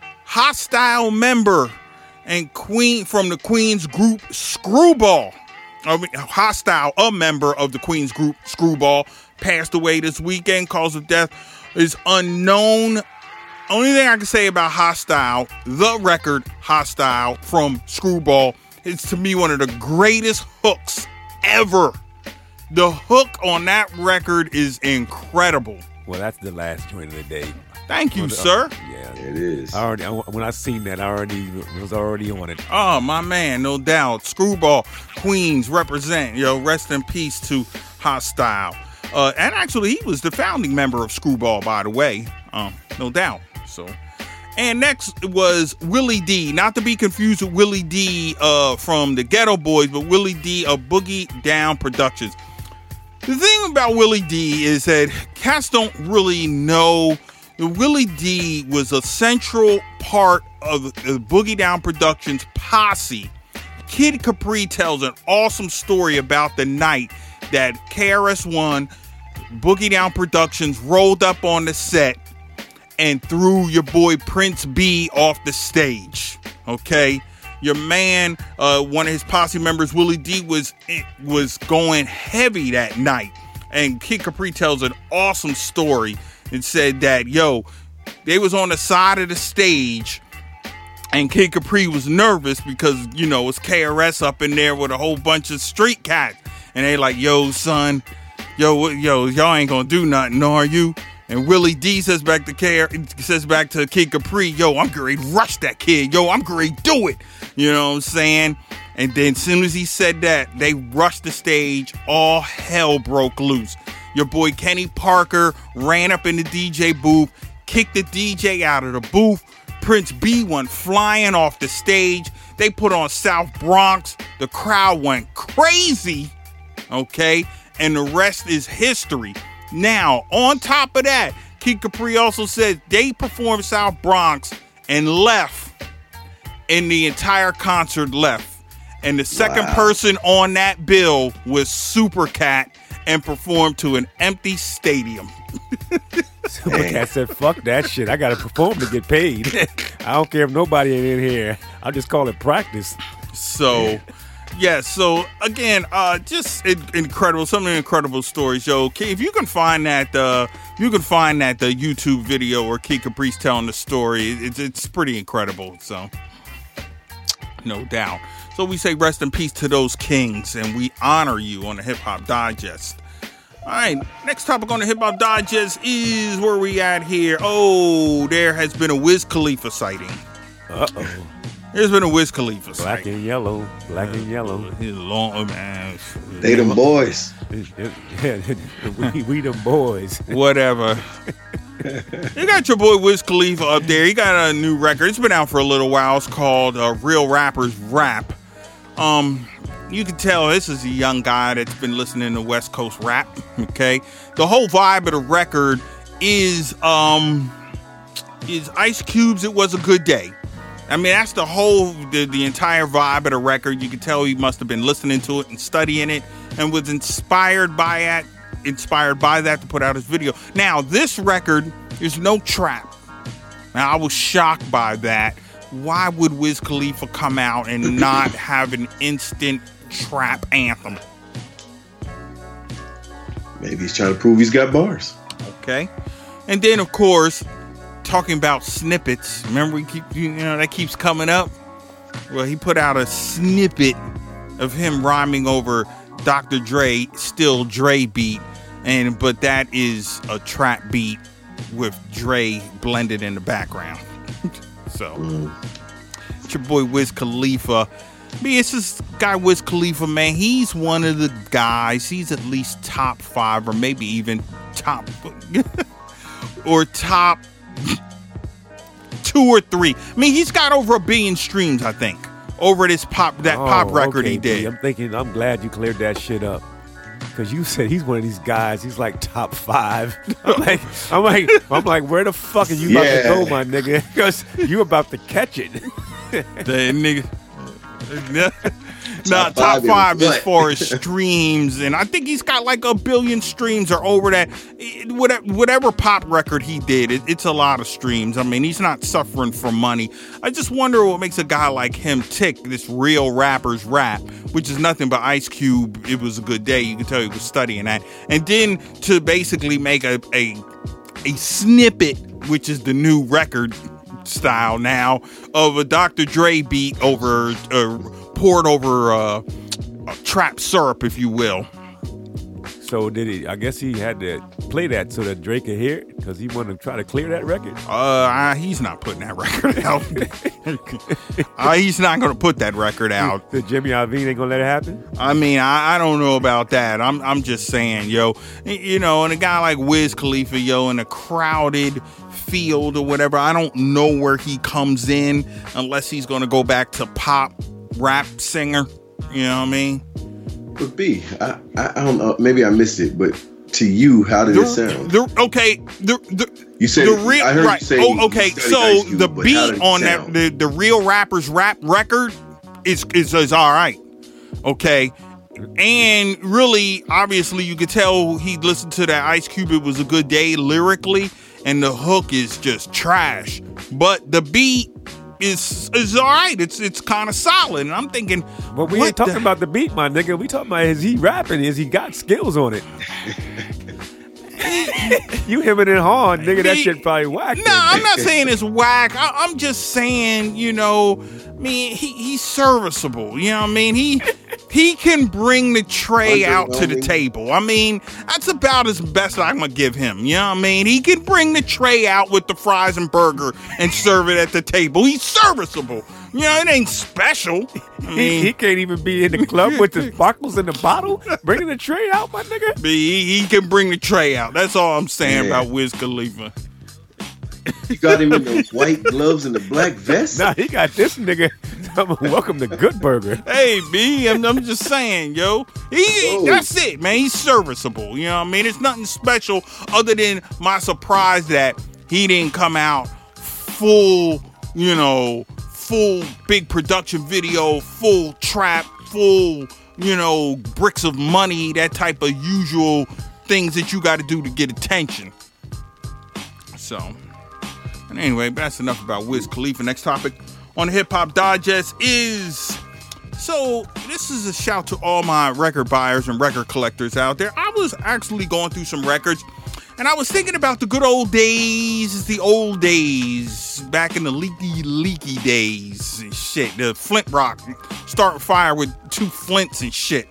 Hostile member and queen from the Queen's group Screwball. Hostile, a member of the Queen's group Screwball, passed away this weekend. Cause of death is unknown. Only thing I can say about Hostile, the record Hostile from Screwball, is to me one of the greatest hooks ever. The hook on that record is incredible. Well, that's the last joint of the day. Thank you, sir. Yeah, it is. When I seen that, I was already on it. Oh, my man, no doubt. Screwball, Queens represent. Yo, rest in peace to Hostile. And actually, he was the founding member of Screwball, by the way. No doubt. So, and next was Willie D. Not to be confused with Willie D from the Ghetto Boys, but Willie D of Boogie Down Productions. The thing about Willie D is that cats don't really know. Willie D was a central part of the Boogie Down Productions posse. Kid Capri tells an awesome story about the night that KRS-One, Boogie Down Productions rolled up on the set and threw your boy Prince B off the stage. Okay? Your man, one of his posse members, Willie D, was going heavy that night. And Kid Capri tells an awesome story and said that, yo, they was on the side of the stage and Kid Capri was nervous because, you know, it's KRS up in there with a whole bunch of street cats. And they like, yo, son, yo, y'all ain't gonna do nothing, are you? And Willie D says back to Kid Capri, yo, I'm gonna rush that kid. Yo, I'm gonna do it. You know what I'm saying? And then as soon as he said that, they rushed the stage. All hell broke loose. Your boy Kenny Parker ran up in the DJ booth, kicked the DJ out of the booth. Prince B went flying off the stage. They put on South Bronx. The crowd went crazy. Okay? And the rest is history. Now, on top of that, Kid Capri also said they performed South Bronx and left. And the entire concert left. And the second person on that bill was Supercat and performed to an empty stadium. Supercat said, fuck that shit. I got to perform to get paid. I don't care if nobody ain't in here. I'll just call it practice. So, yeah. So, again, just incredible. Some incredible stories, yo. If you can find that, the YouTube video where Kid Capri's telling the story, it's pretty incredible. So, no doubt. So we say rest in peace to those kings, and we honor you on the Hip Hop Digest. All right, next topic on the Hip Hop Digest is where we at here. Oh, there has been a Wiz Khalifa sighting. Uh-oh. There's been a Wiz Khalifa sighting. Black and yellow. His long man. They them boys. we them boys. Whatever. You got your boy Wiz Khalifa up there. He got a new record. It's been out for a little while. It's called Real Rappers Rap. You can tell this is a young guy that's been listening to West Coast rap. Okay, the whole vibe of the record is Ice Cube's "It Was a Good Day." I mean, that's the whole the entire vibe of the record. You can tell he must have been listening to it and studying it, and was inspired by that to put out his video. Now, this record is no trap. Now, I was shocked by that. Why would Wiz Khalifa come out and not have an instant trap anthem? Maybe he's trying to prove he's got bars. Okay. And then, of course, talking about snippets. Remember, that keeps coming up? Well, he put out a snippet of him rhyming over Dr. Dre, Still Dre beat. But that is a trap beat with Dre blended in the background. So, it's your boy Wiz Khalifa. It's this guy Wiz Khalifa, man. He's one of the guys. He's at least top 5 or maybe even top 2 or 3. I mean, he's got over 1 billion streams, I think, over this pop record he did. I'm glad you cleared that shit up. Because you said he's one of these guys. He's like top 5. I'm like, where the fuck are you about to go, my nigga? Because you about to catch it. The nigga. Top 5 as far as streams, and I think he's got like 1 billion streams or over that. Whatever pop record he did, it's a lot of streams. I mean, he's not suffering for money. I just wonder what makes a guy like him tick. This Real Rappers Rap, which is nothing but Ice Cube. It Was a Good Day. You can tell he was studying that, and then to basically make a snippet, which is the new record style now, of a Dr. Dre beat over poured over trap syrup, if you will. So did he? I guess he had to play that so that Drake could hear it because he wanted to try to clear that record. He's not putting that record out. He's not going to put that record out. The Jimmy Iovine ain't going to let it happen. I mean, I don't know about that. I'm just saying, yo, and a guy like Wiz Khalifa, yo, in a crowded field or whatever, I don't know where he comes in unless he's going to go back to pop rap singer. You know what I mean? But B, I don't know. Maybe I missed it, but to you, how did it sound? You said I heard you say. Okay. So the beat on that, the Real Rappers Rap record is all right. Okay. And really, obviously, you could tell he listened to that Ice Cube "It Was a Good Day" lyrically, and the hook is just trash. But the beat is all right. It's kind of solid. And I'm thinking, but we ain't talking about the beat, my nigga. We talking about, is he rapping? Is he got skills on it? You hemming and hawing, nigga. That shit probably whack. No, I'm not saying it's whack. I'm just saying, he's serviceable. You know what I mean? He can bring the tray out to the table. I mean, that's about as best I'm gonna give him. You know what I mean? He can bring the tray out with the fries and burger and serve it at the table. He's serviceable. it ain't special. I mean, He can't even be in the club with the sparkles in the bottle, bringing the tray out, my nigga. he can bring the tray out. That's all I'm saying Yeah. about Wiz Khalifa. You got him in those white gloves and the black vest. Nah, he got this nigga. Welcome to Good Burger. Hey, B, I'm just saying, yo. That's it, man. He's serviceable. You know what I mean? It's nothing special other than my surprise that he didn't come out full big production video, full trap, full, bricks of money, that type of usual things that you got to do to get attention. So, and anyway, that's enough about Wiz Khalifa. Next topic on the Hip Hop Digest is, so this is a shout to all my record buyers and record collectors out there. I was actually going through some records and I was thinking about the good old days, back in the leaky days and shit. The Flint Rock, start fire with 2 flints and shit.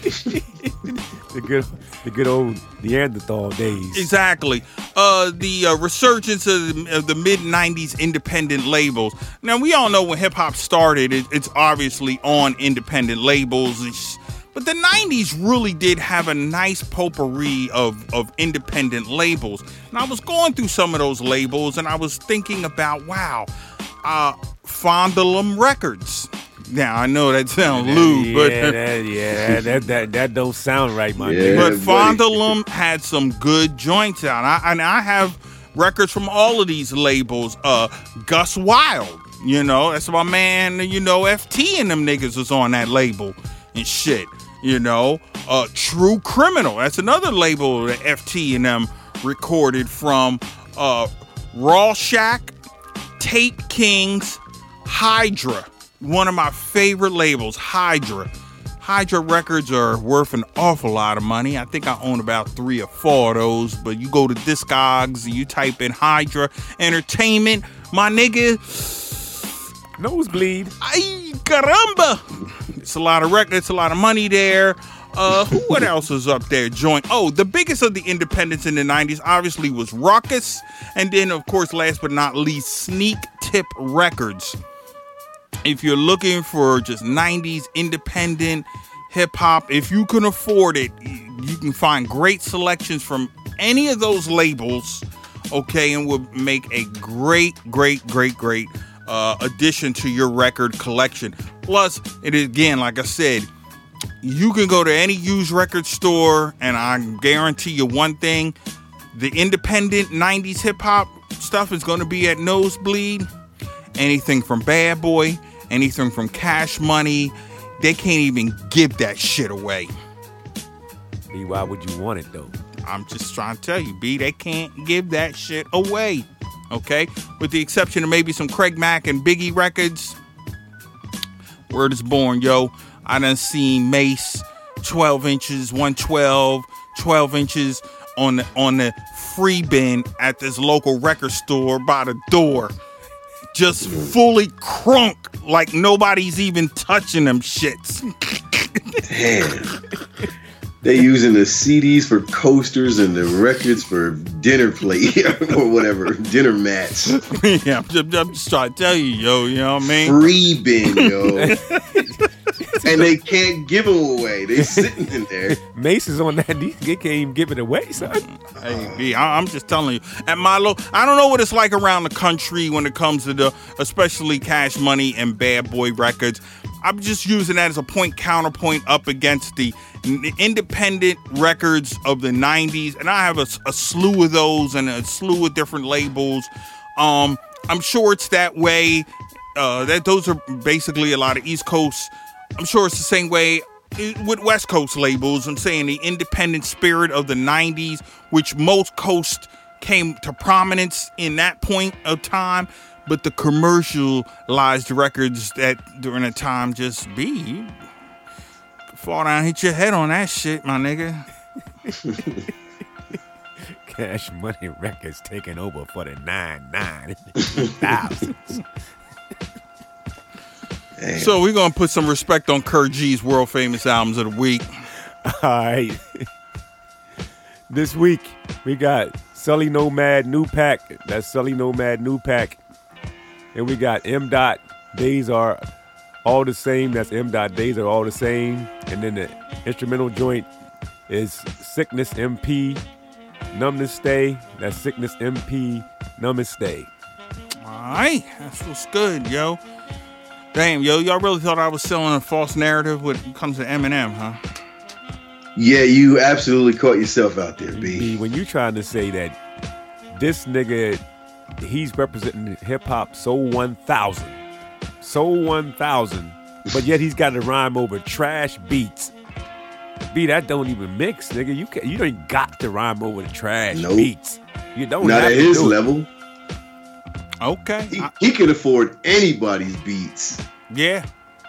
The good old Neanderthal days. Exactly. The resurgence of the mid-90s independent labels. Now, we all know when hip-hop started, it's obviously on independent labels. But the 90s really did have a nice potpourri of independent labels. And I was going through some of those labels, and I was thinking about, wow, Fondulum Records. Now, I know that sounds lewd, but... that don't sound right, my Yeah. nigga. But buddy. Fondulum had some good joints out. I have records from all of these labels. Gus Wild, that's my man, FT and them niggas was on that label and shit, True Criminal, that's another label that FT and them recorded from. Raw Shack, Tape Kings, Hydra, one of my favorite labels, Hydra. Hydra records are worth an awful lot of money. I think I own about 3 or 4 of those, but you go to Discogs and you type in Hydra Entertainment, my nigga, Nosebleed. ay caramba. It's a lot of records, it's a lot of money there. What else is up there? The biggest of the independents in the 90s obviously was Ruckus. And then, of course, last but not least, Sneak Tip Records. If you're looking for just 90s independent hip-hop, if you can afford it, you can find great selections from any of those labels, okay, and will make a great addition to your record collection. Plus, it is, again, like I said, you can go to any used record store, and I guarantee you one thing, the independent 90s hip-hop stuff is going to be at Nosebleed. Anything from Bad Boy, anything from Cash Money, they can't even give that shit away. B, why would you want it, though? I'm just trying to tell you, B, they can't give that shit away, okay? With the exception of maybe some Craig Mack and Biggie records. Word is born, yo. I done seen Mace, 12 inches, 112, 12 inches on the free bin at this local record store by the door. Just fully crunk, like nobody's even touching them shits. Damn. They using the CDs for coasters and the records for dinner plate or whatever, dinner mats. Yeah, I'm just trying to tell you, yo, you know what I mean? Free bin, yo. And they can't give them away. They sitting in there. Mace is on that. They can't even give it away, son. Hey, B, I'm just telling you. At Milo, I don't know what it's like around the country when it comes to the, especially Cash Money and Bad Boy records. I'm just using that as a counterpoint up against the independent records of the 90s. And I have a slew of those and a slew of different labels. I'm sure it's that way. That those are basically a lot of East Coast. I'm sure it's the same way with West Coast labels. I'm saying the independent spirit of the 90s, which most coasts came to prominence in that point of time. But the commercialized records that during the time just be, you fall down, hit your head on that shit, my nigga. Cash Money Records taking over for the 99,000s. So we're going to put some respect on Kurt G's world famous albums of the week. All right. This week, we got Sully Nomad New Pack. That's Sully Nomad New Pack. And we got M. Dot Days Are All the Same. That's M. Days Are All the Same. And then the instrumental joint is Sickness MP, Numbness Stay. That's Sickness MP, Numbness Stay. All right, that's what's good, yo. Damn, yo, y'all really thought I was selling a false narrative when it comes to Eminem, huh? Yeah, you absolutely caught yourself out there, B. When you trying to say that this nigga, he's representing hip-hop Soul 1000. Soul 1000, but yet he's got to rhyme over trash beats. B, that don't even mix, nigga. You don't got to rhyme over the trash beats. You don't. Not have at to his do it. level. Okay. He can afford anybody's beats. Yeah.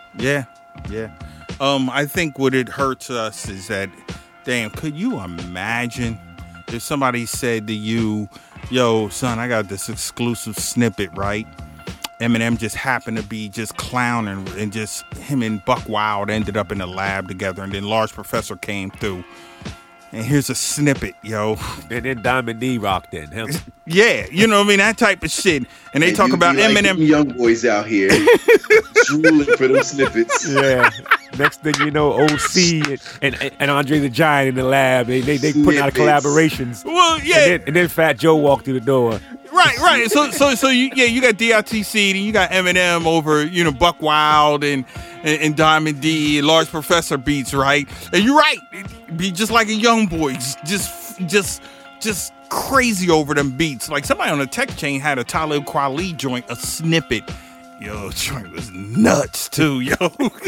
I think what it hurts us is that, damn, could you imagine if somebody said to you, yo, son, I got this exclusive snippet, right? Eminem just happened to be just clowning, and just him and Buck Wild ended up in the lab together, and then Large Professor came through. And here's a snippet, yo. And then Diamond D rocked in. Him. Yeah, you know what I mean? That type of shit. And they talk about Eminem. Like young boys out here drooling for them snippets. Yeah. Next thing you know, OC and Andre the Giant in the lab. They putting out collaborations. Well, yeah. And then Fat Joe walked through the door. Right. So you got DRTC and you got Eminem over, Buck Wild and Diamond D and Large Professor beats, right? And you're right. It'd be just like a young boy, just crazy over them beats. Like somebody on the tech chain had a Talib Kweli joint, a snippet. Yo, joint was nuts too, yo.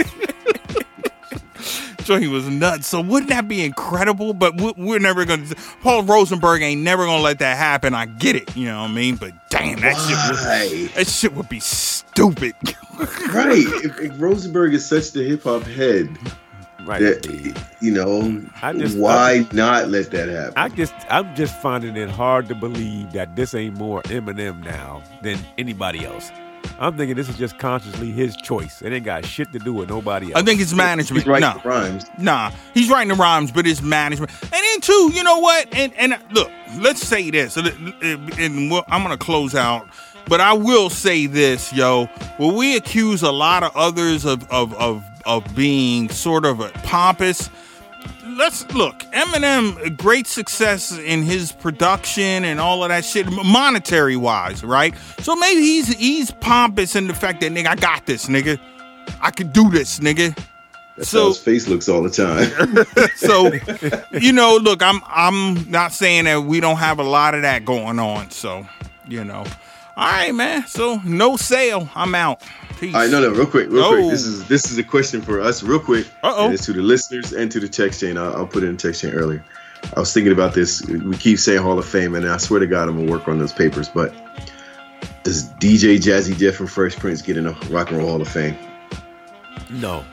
Joint was nuts. So wouldn't that be incredible? But we're never going to. Paul Rosenberg ain't never going to let that happen. I get it. You know what I mean? But damn, that shit would be stupid. Right. If Rosenberg is such the hip hop head, right? That, why not let that happen? I'm just finding it hard to believe that this ain't more Eminem now than anybody else. I'm thinking this is just consciously his choice. It ain't got shit to do with nobody else. I think it's management. He's writing the rhymes. Nah, he's writing the rhymes, but it's management. And then too, you know what? And look, let's say this, and I'm gonna close out. But I will say this, yo. Well, we accuse a lot of others of being sort of pompous. Let's look. Eminem, great success in his production and all of that shit, monetary wise, right? So maybe he's pompous in the fact that, nigga, I got this, nigga. I can do this, nigga. That's how his face looks all the time. So, look, I'm not saying that we don't have a lot of that going on. So, All right, man. So no sale. I'm out. Peace. All right, no, real quick. This is a question for us, real quick. And it's to the listeners and to the text chain. I'll put it in the text chain earlier. I was thinking about this. We keep saying Hall of Fame, and I swear to God, I'm gonna work on those papers. But does DJ Jazzy Jeff from Fresh Prince get in the Rock and Roll Hall of Fame? No.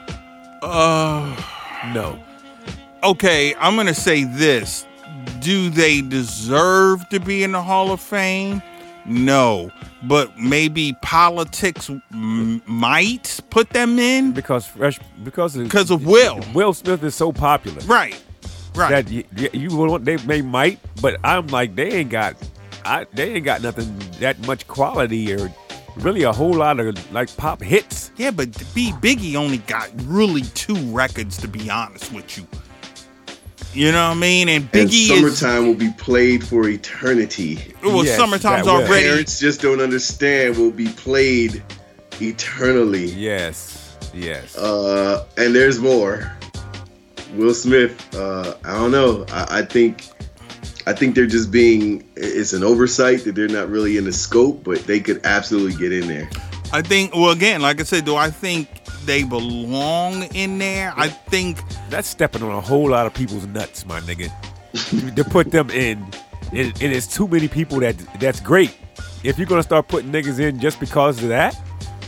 No. Okay, I'm gonna say this. Do they deserve to be in the Hall of Fame? No, but maybe politics might put them in because of Will. Will Smith is so popular, right? That they might, but I'm like they ain't got nothing that much quality or really a whole lot of like pop hits. Yeah, but Biggie only got really 2 records, to be honest with you. You know what I mean? And Biggie Summertime will be played for eternity. Well, yes, Summertime's already. Parents just don't understand will be played eternally. Yes. And there's more. Will Smith, I don't know. I think they're just it's an oversight that they're not really in the scope, but they could absolutely get in there. I think, well, again, like I said, do I think they belong in there? I think that's stepping on a whole lot of people's nuts, my nigga. To put them in, and it's too many people that's great. If you're gonna start putting niggas in just because of that,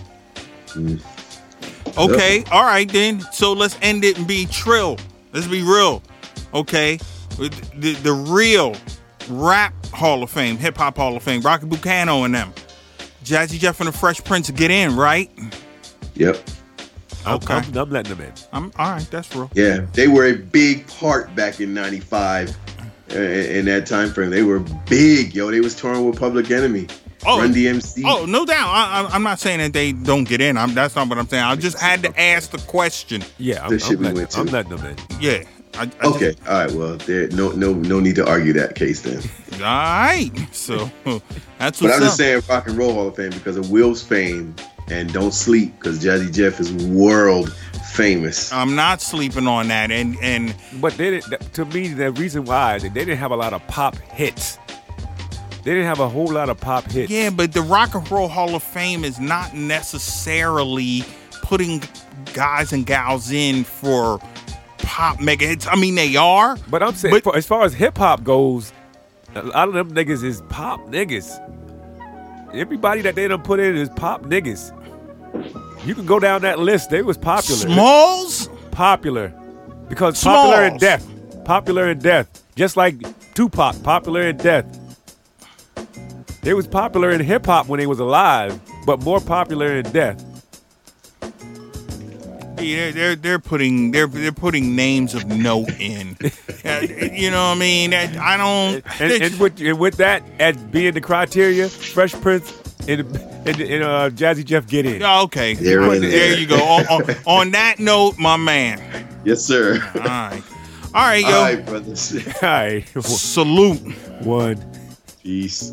okay, all right then. So let's end it and be trill. Let's be real, okay? The real rap Hall of Fame, hip hop Hall of Fame, Rocky Bucano and them. Jazzy Jeff and the Fresh Prince get in, right? Yep. Okay. I'm letting them in. All right, that's real. Yeah, they were a big part back in '95. In that time frame, they were big, yo. They was touring with Public Enemy. Run DMC. Oh, no doubt. I'm not saying that they don't get in. That's not what I'm saying. I just had to ask the question. Yeah, I'm letting them in. Yeah. Okay. All right. Well, there no need to argue that case then. All right. So that's what's But I'm just up. saying Rock and Roll Hall of Fame because of Will's fame, and don't sleep because Jazzy Jeff is world famous. I'm not sleeping on that. And But to me, the reason why they didn't have a lot of pop hits. They didn't have a whole lot of pop hits. yeah, but the Rock and Roll Hall of Fame is not necessarily putting guys and gals in for pop mega hits. I mean, they are. But I'm saying, as far as hip hop goes, a lot of them niggas is pop niggas. Everybody that they done put in is pop niggas. You can go down that list. They was popular. Smalls? Popular. Because Smalls. Popular in death. Just like Tupac, popular in death. They was popular in hip hop when they was alive, but more popular in death. Yeah, they're putting names of note in. You know what I mean? I don't. And with that as being the criteria, Fresh Prince and Jazzy Jeff get in. Okay, There you go. On that note, my man. Yes, sir. All right, yo. All right, brothers. All right. Salute. One. Peace.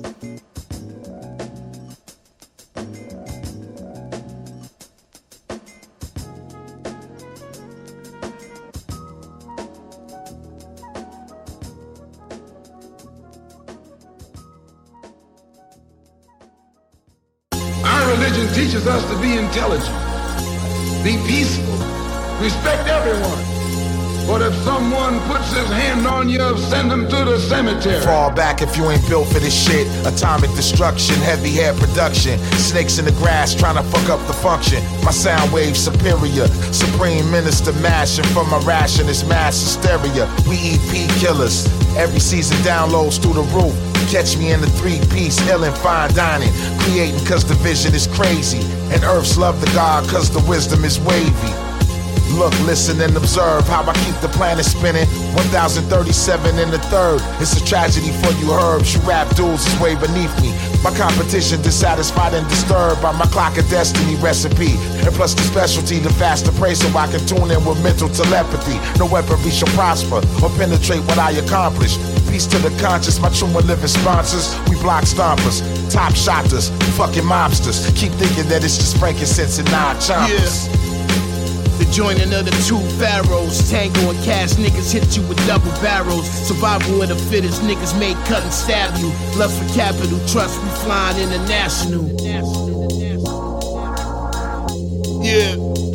Our religion teaches us to be intelligent, be peaceful, respect everyone. But if someone puts his hand on you, send him to the cemetery. Fall back if you ain't built for this shit. Atomic destruction, heavy hair production. Snakes in the grass trying to fuck up the function. My sound wave superior. Supreme minister mashing from my ration is mass hysteria. We EP killers. Every season downloads through the roof. Catch me in the 3-piece, ill and fine dining. Creating cause the vision is crazy. And earths love the God cause the wisdom is wavy. Look, listen, and observe how I keep the planet spinning. 1037 in the third. It's a tragedy for you herbs. You rap dudes is way beneath me. My competition dissatisfied and disturbed by my clock of destiny recipe. And plus the specialty, the faster prey so I can tune in with mental telepathy. No weaponry shall prosper or penetrate what I accomplish. Peace to the conscious, my true and living sponsors. We block stompers, top shotters, fucking mobsters. Keep thinking that it's just frankincense and non-chompers. The joining of the two pharaohs. Tango and cash niggas hit you with double barrels. Survival of the fittest, niggas may cut and stab you. Lust for capital, trust we flying international. Yeah.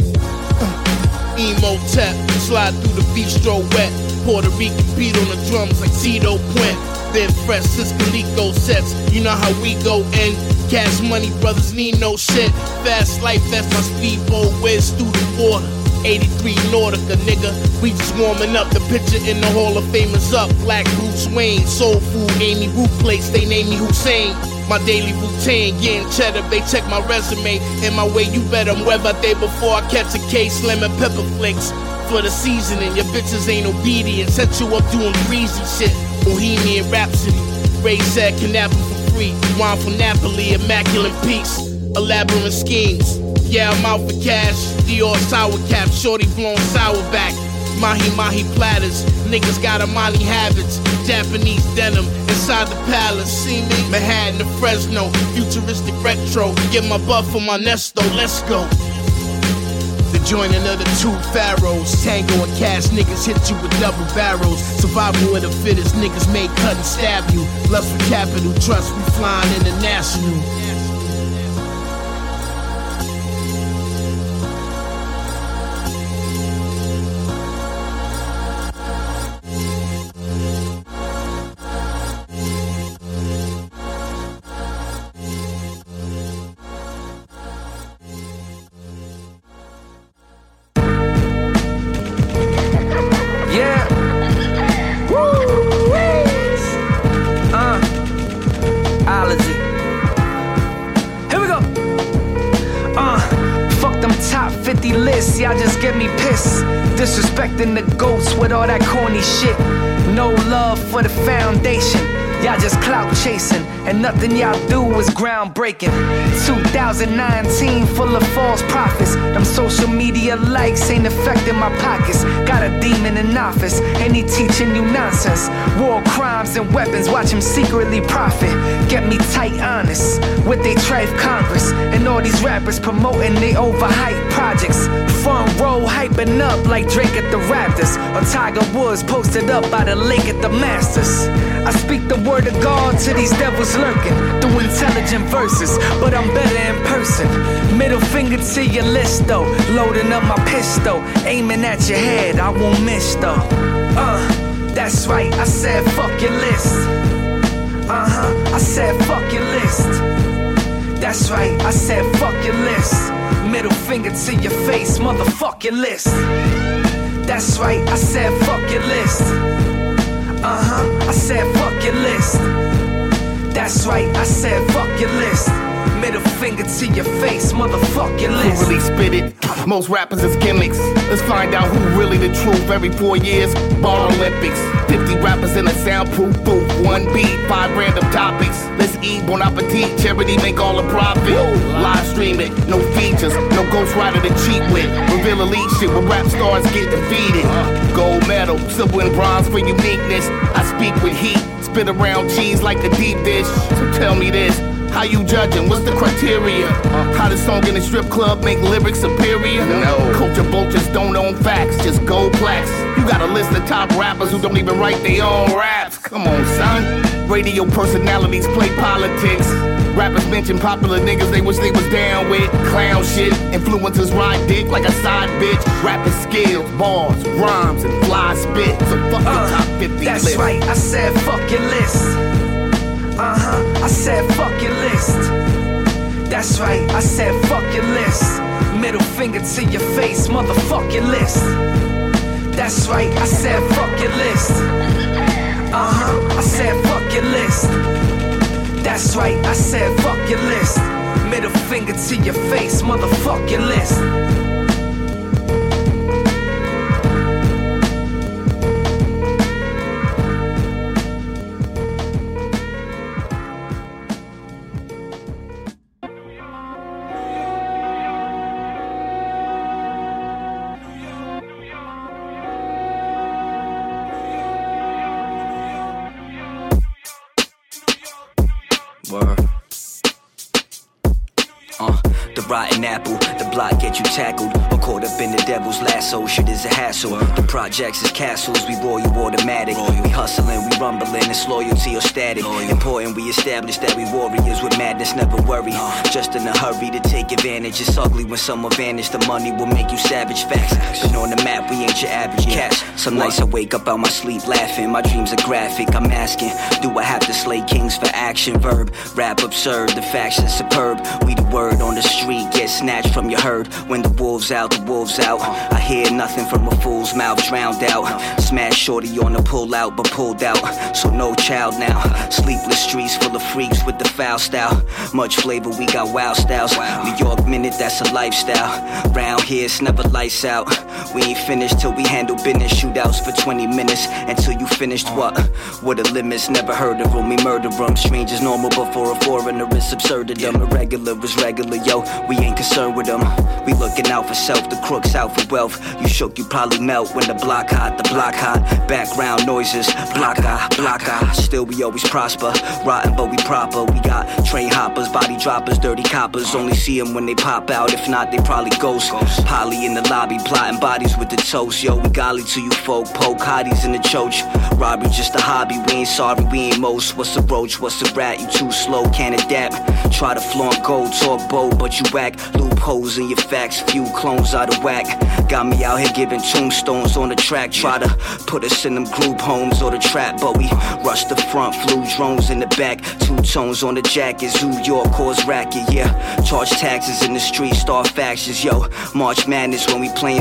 Emo tap, slide through the bistro wet. Puerto Rican beat on the drums like Tito Puente. Then fresh Ciscalico sets, you know how we go in. Cash money, brothers need no shit. Fast life, that's my speedboat, whiz through the water. 83 Nautica, nigga. We just warming up. The picture in the Hall of Fame is up. Black Bruce Wayne, soul food, Amy Root plates, they name me Hussein. My daily routine, getting cheddar, they check my resume. In my way, you better weather day before I catch a case. Lemon pepper flakes for the seasoning. Your bitches ain't obedient. Set you up doing greasy shit. Bohemian Rhapsody. Ray said, can have them for free. Wine from Napoli, immaculate peace. Elaborate schemes. Yeah, I'm out for cash. Dior sour cap, shorty blown sour back. Mahi platters, niggas got Amani habits. Japanese denim inside the palace. See me? Manhattan to Fresno, futuristic retro. Get my buff for my Nesto, let's go. The joining of the two pharaohs. Tango and cash niggas hit you with double barrels. Survival of the fittest, niggas may cut and stab you. Lust for capital, trust we flying international. Disrespecting the goats with all that corny shit. No love for the foundation. Y'all just clout chasing, and nothing y'all do is groundbreaking. 2019 full of false prophets. Them social media likes ain't affecting my pockets. Got a demon in office, and he teaching you nonsense. War crimes and weapons, watch him secretly profit. Get me tight honest with they trife Congress. And all these rappers promoting they overhyped projects. Front row hyping up like Drake at the Raptors, or Tiger Woods posted up by the lake at the Masters. I speak the word of God to these devils lurking through intelligent verses, but I'm better in person. Middle finger to your list though, loading up my pistol, aiming at your head, I won't miss though. That's right, I said fuck your list. I said fuck your list. That's right, I said fuck your list. Middle finger to your face, motherfuck your list. That's right, I said fuck your list. I said fuck your list. That's right, I said fuck your list. Middle finger to your face, motherfuck your list. Who really spit it? Most rappers is gimmicks. Let's find out who really the truth. Every 4 years, Bar Olympics. 50 rappers in a soundproof booth. 1 beat, 5 random topics. Let's eat, bon appetit, charity, make all the profit. Live stream it, no features, no Ghost Rider to cheat with. Reveal elite shit where rap stars get defeated. Gold medal, silver and bronze for uniqueness. I speak with heat, spit around cheese like a deep dish. So tell me this. How you judging? What's the criteria? How the song in the strip club make lyrics superior? No. Culture vultures don't own facts, just gold plaques. You got a list of top rappers who don't even write their own raps. Come on, son. Radio personalities play politics. Rappers mention popular niggas they wish they was down with. Clown shit. Influencers ride dick like a side bitch. Rapping skills, bars, rhymes, and fly spit. So fuck your top 50 that's list. That's right, I said fuck your list. I said fuck your list. That's right, I said fuck your list. Middle finger to your face, motherfuck your list. That's right, I said fuck your list. I said fuck your list. That's right, I said fuck your list. Middle finger to your face, motherfuck your list. The rotten apple, the block get you tackled or caught up in the devil's lasso. Shit is a hassle. The projects is castles, we royal automatic. We hustling, we rumbling, it's loyalty or static. Important we establish that we warriors with madness, never worry. Just in a hurry to take advantage. It's ugly when someone vanish. The money will make you savage. Facts. Been on the map, we ain't your average cats. Some nights I wake up out my sleep laughing. My dreams are graphic. I'm asking, do I have to slay kings for action? Verb, rap absurd, the faction's superb. We the word on the street, get snatched from your herd. When the wolves out, the wolves out. I hear nothing from a fool's mouth, drowned out. Smash shorty on the pull out, but pulled out. So no child now. Sleepless streets full of freaks with the foul style. Much flavor, we got wild styles. New York minute, that's a lifestyle. Round here, it's never lights out. We ain't finished till we handle business. Shootouts for 20 minutes until you finished what? What are limits? Never heard of them, we murder them. Strangers normal, but for a foreigner it's absurdity. Irregular is regular, yo, we ain't concerned with them. We looking out for self, the crooks out for wealth. You shook, you probably melt when the block hot. Background noises, block eye. Still we always prosper, rotten but we proper. We got train hoppers, body droppers, dirty coppers. Only see them when they pop out, if not they probably ghost. Polly in the lobby, plotting bodies with the toast. Yo, we golly to you folk, poke hotties in the choach. Robbery just a hobby, we ain't sorry, we ain't most. What's a roach, what's a rat, you too slow, can't adapt. Try to flaunt gold, talk bold, but you whack. Loopholes in your facts, few clones out of whack. Got me out here giving tombstones on the track. Try to put us in them group homes or the trap, but we rush the front, flew drones in the back. Two tones on the jackets, New York cause racket, yeah. Charge taxes in the street, start factions, yo. March Madness when we playing for the key.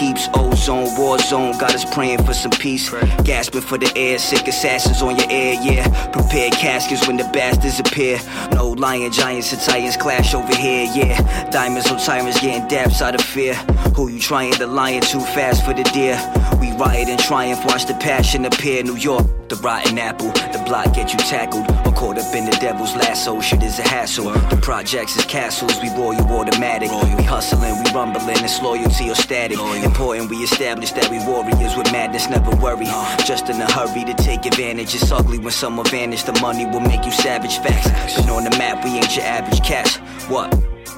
peeps. Ozone, war zone, got us praying for some peace. Gasping for the air, sick assassins on your air, yeah. Prepare caskets when the bastards appear. No lion, giants and titans clash over here, yeah. Diamonds on tyrants getting daps out of fear. Who you trying to lion too fast for the deer? We riot and triumph, watch the passion appear. New York, the rotten apple, the block get you tackled or caught up in the devil's lasso. Shit is a hassle. The projects is castles, we roll you automatic. We hustling, we rumbling, it's loyalty or static. Important we establish that we warriors with madness, never worry. Just in a hurry to take advantage. It's ugly when someone vanish. The money will make you savage. Facts. Been on the map, we ain't your average cats. What?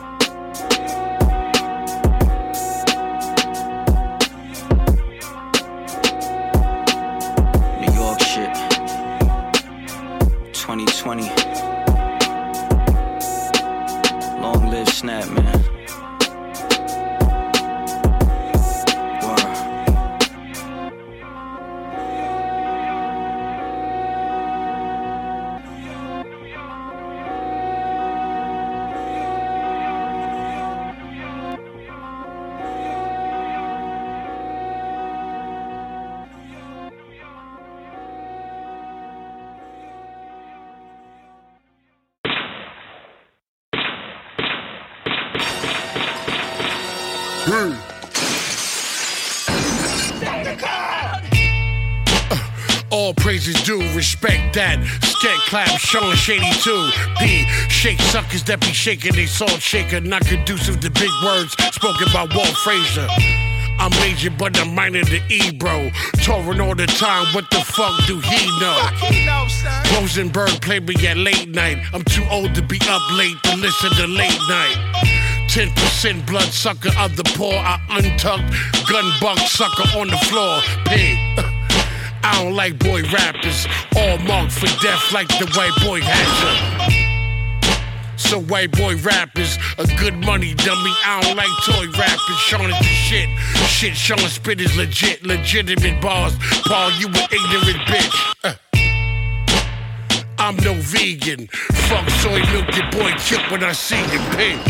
New York shit. 2020. Long live Snap, man. All praises due, respect that. Skank clap, showing shady too. P, shake suckers that be shaking they salt shaker. Not conducive to big words spoken by Walt Frazier. I'm major, but I'm minor to E, bro. Touring all the time, what the fuck do he know? Rosenberg played me at late night. I'm too old to be up late to listen to late night. 10% blood sucker of the poor. I untucked, gun buck sucker on the floor. P. I don't like boy rappers, all marked for death like the white boy Hatcher. So white boy rappers, a good money dummy. I don't like toy rappers, Sean is the shit. Shit, Sean spit is legit, legitimate bars. Paul, you an ignorant bitch. I'm no vegan. Fuck soy milk, your boy Chip when I see him pink.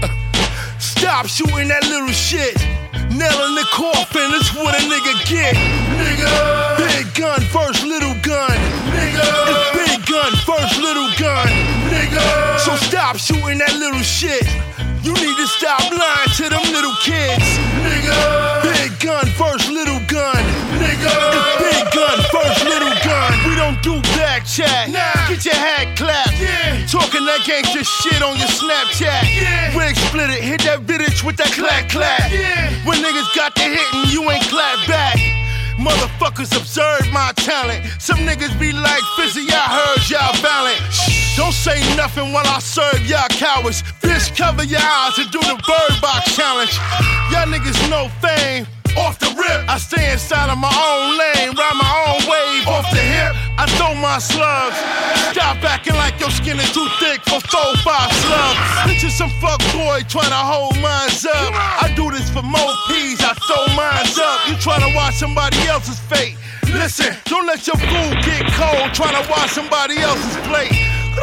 Stop shooting that little shit. Nail in the coffin, that's what a nigga get. Nigga. Big gun, first little gun. Nigga. It's big gun, first little gun. Nigga. So stop shooting that little shit. You need to stop lying to them little kids. Nigga. Big gun, first little gun. Nigga. It's big gun, first little gun. We don't do back chat. Nah. Get your hat clapped. Yeah. Talking that gangsta shit on your Snapchat. Yeah. Wig split it, hit that bitch with that clap clap. Yeah. When niggas got the hit and you ain't clap back. Motherfuckers observe my talent. Some niggas be like, Fizzy, I heard y'all valent. Don't say nothing while I serve y'all cowards. Bitch, cover your eyes and do the bird box challenge. Y'all niggas know fame. Off the rip, I stay inside of my own lane, ride my own wave. Off the hip, I throw my slugs. Stop acting like your skin is too thick for 4-5 slugs. This is some fuck boy trying to hold mines up. I do this for more peas, I throw mines up. You trying to watch somebody else's fate. Listen, don't let your food get cold trying to watch somebody else's plate.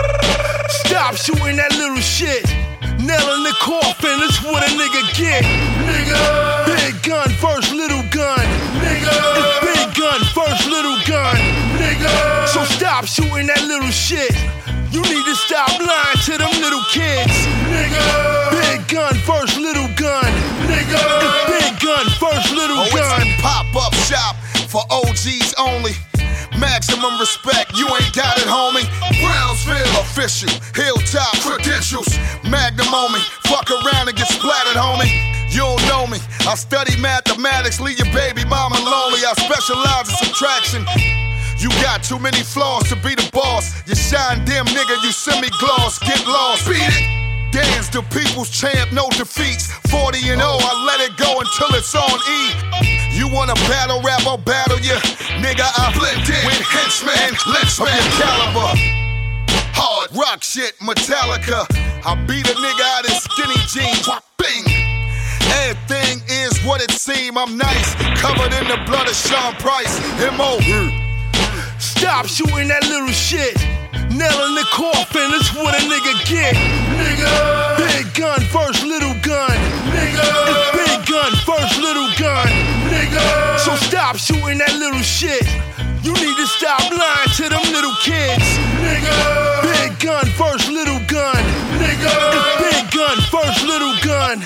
Stop shooting that little shit. Nail in the coffin, that's what a nigga get. Nigga. Big gun, first little gun. Nigga. It's big gun, first little gun. Nigga. So stop shooting that little shit. You need to stop lying to them little kids. Nigga. Big gun, first little gun. Nigga. It's big gun, first little gun. It's the pop-up shop for OGs only. Maximum respect, you ain't got it, homie. Brownsville, official, hilltop credentials. Magnum on me, fuck around and get splattered, homie. You don't know me, I study mathematics, leave your baby mama lonely. I specialize in subtraction. You got too many flaws to be the boss. You shine dim, nigga, you semi-gloss, get lost. Beat it. Dance the people's champ, no defeats. 40-0, I let it go until it's on E. You wanna battle rap, I'll battle ya. Nigga, I blend in with henchmen, lynchman of your caliber. Hard rock shit, Metallica. I beat a nigga out in skinny jeans, bing. Everything is what it seem. I'm nice, covered in the blood of Sean Price. M.O. Stop shooting that little shit. Nail in the coffin, that's what a nigga get. Nigga. Big gun, first little gun. Nigga. It's big gun, first little gun, nigga. So stop shooting that little shit. You need to stop lying to them little kids, nigga. Big gun, first little gun, nigga. Big gun, first little gun.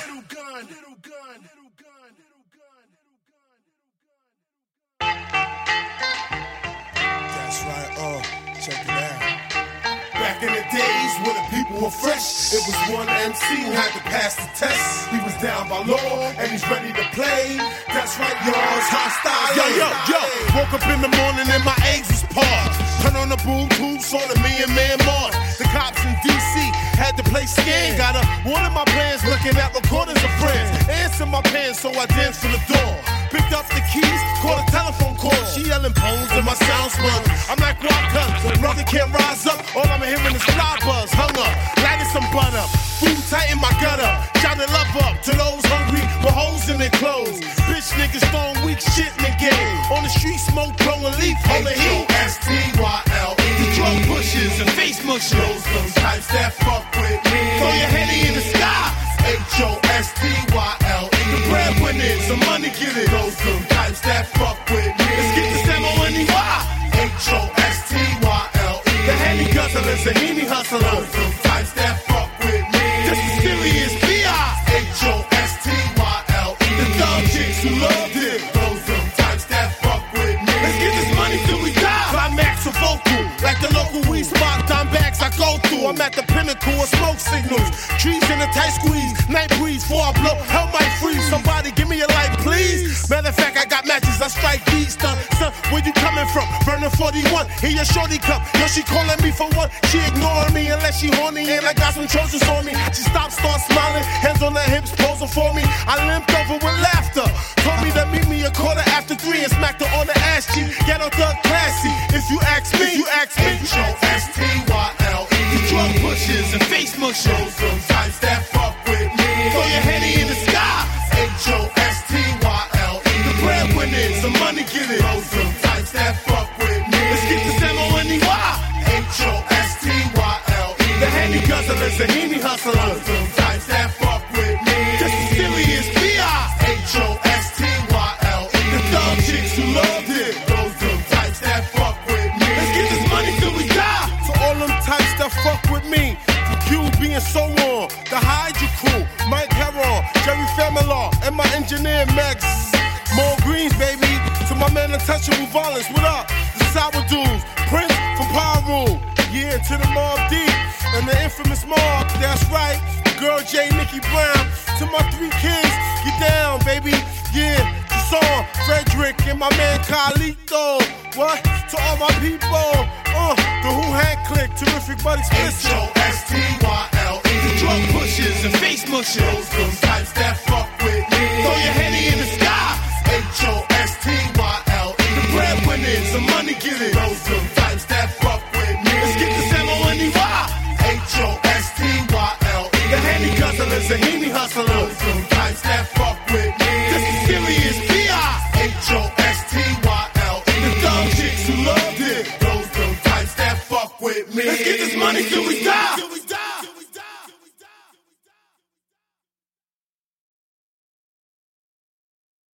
That's right, check it out. Back in the days when the people were fresh, it was one MC who had to pass the test. He was down by law and he's ready to play. That's right, y'all's hostile. Yo. Woke up in the morning and my eggs was paused. Turn on the boom tube, saw the Man March. The cops in DC had to play scan. Got a one of my plans, looking at recordings of friends. Answer my pants, so I danced for the door. Picked up the keys, called a telephone call. She yelling bones in my sound sponge. I'm like, what cut? Brother can't rise up. All I'm hearing is fly buzz. Hung up, lighting some butt up. Food tight in my gut up. Shouting love up to those hungry with holes in their clothes. Bitch niggas throwing weak shit in the game. On the street, smoke, blowing leaf, holding heat. H-O-S-T-Y-L-E. The drug pushers and face mushers. Those some types that fuck with me. Throw your Henny in the sky. H-O-S-T-Y-L-E. The breadwinners, some money getters. Those some types that fuck with me. Let's get this M-O-N-E-Y. H-O-S-T-Y-L-E. The Henny guzzlers, the Henny hustlers. Those some types that fuck with me. This is serious B.I. H-O-S-T-Y-L-E. The dog chicks who loved it. Those some types that fuck with me. Let's get this money till we die. Climax of vocal, like the local weed spot, dime bags I go through. I'm at the pinnacle of smoke signals. Trees in a tight squeeze, night breeze, before I blow, hell might freeze. Somebody give me a light, please. Matter of fact, I got matches, I strike these. Son, where you coming from? Burning 41, here your shorty come. Yo, she calling me for one. She ignoring me unless she horny, and I got some Trojans on me. She stopped, start smiling, hands on her hips, posing for me. I limped over with laughter. Told me to meet me 3:15 and smacked her on the ass cheek. Get her thug classy. If you ask me, H-O-S-T-Y-L-E. The drug pushers and face mushers. Those some types that fuck with me. Throw your Henny in the sky. H-O-S-T-Y-L-E. The breadwinners, some money getters. Those some types that fuck with me. Let's get this M-O-N-E-Y. H-O-S-T-Y-L-E. The Henny guzzlers, the Henny hustlers. Those some types that fuck with me. This is serious B.I. H-O-S-T-Y-L-E. The dog chicks who loved it. Those some types that fuck with me. Let's get this money till we die. To all them types that fuck with me. For Q being so on. The Hydra crew, Mike Heron, Jerry Familar, and my engineer Max. More greens, baby. To my man Untouchable Violence, what up? The Sour Dudes, Prince from Power Room. Yeah, to the Mob Deep and the infamous Mob. That's right. Girl J, Nikki Brown. To my 3 kids, get down, baby. Yeah, to Song, Frederick, and my man Carlito. What? To all my people. The Who Hand Click, Terrific Buddy Spencer. H-O-S-T-Y-L-E. The drug pushers and face mushers. Those some types that fuck with me. Throw your Henny in the sky. H-O-S-T-Y-L-E. The breadwinners, some money getters. Those some types that fuck with me. Let's get this M-O-N-E-Y. H-O-S-T-Y-L-E. The Henny guzzlers, the Henny hustlers. Those some types that fuck with me. This is serious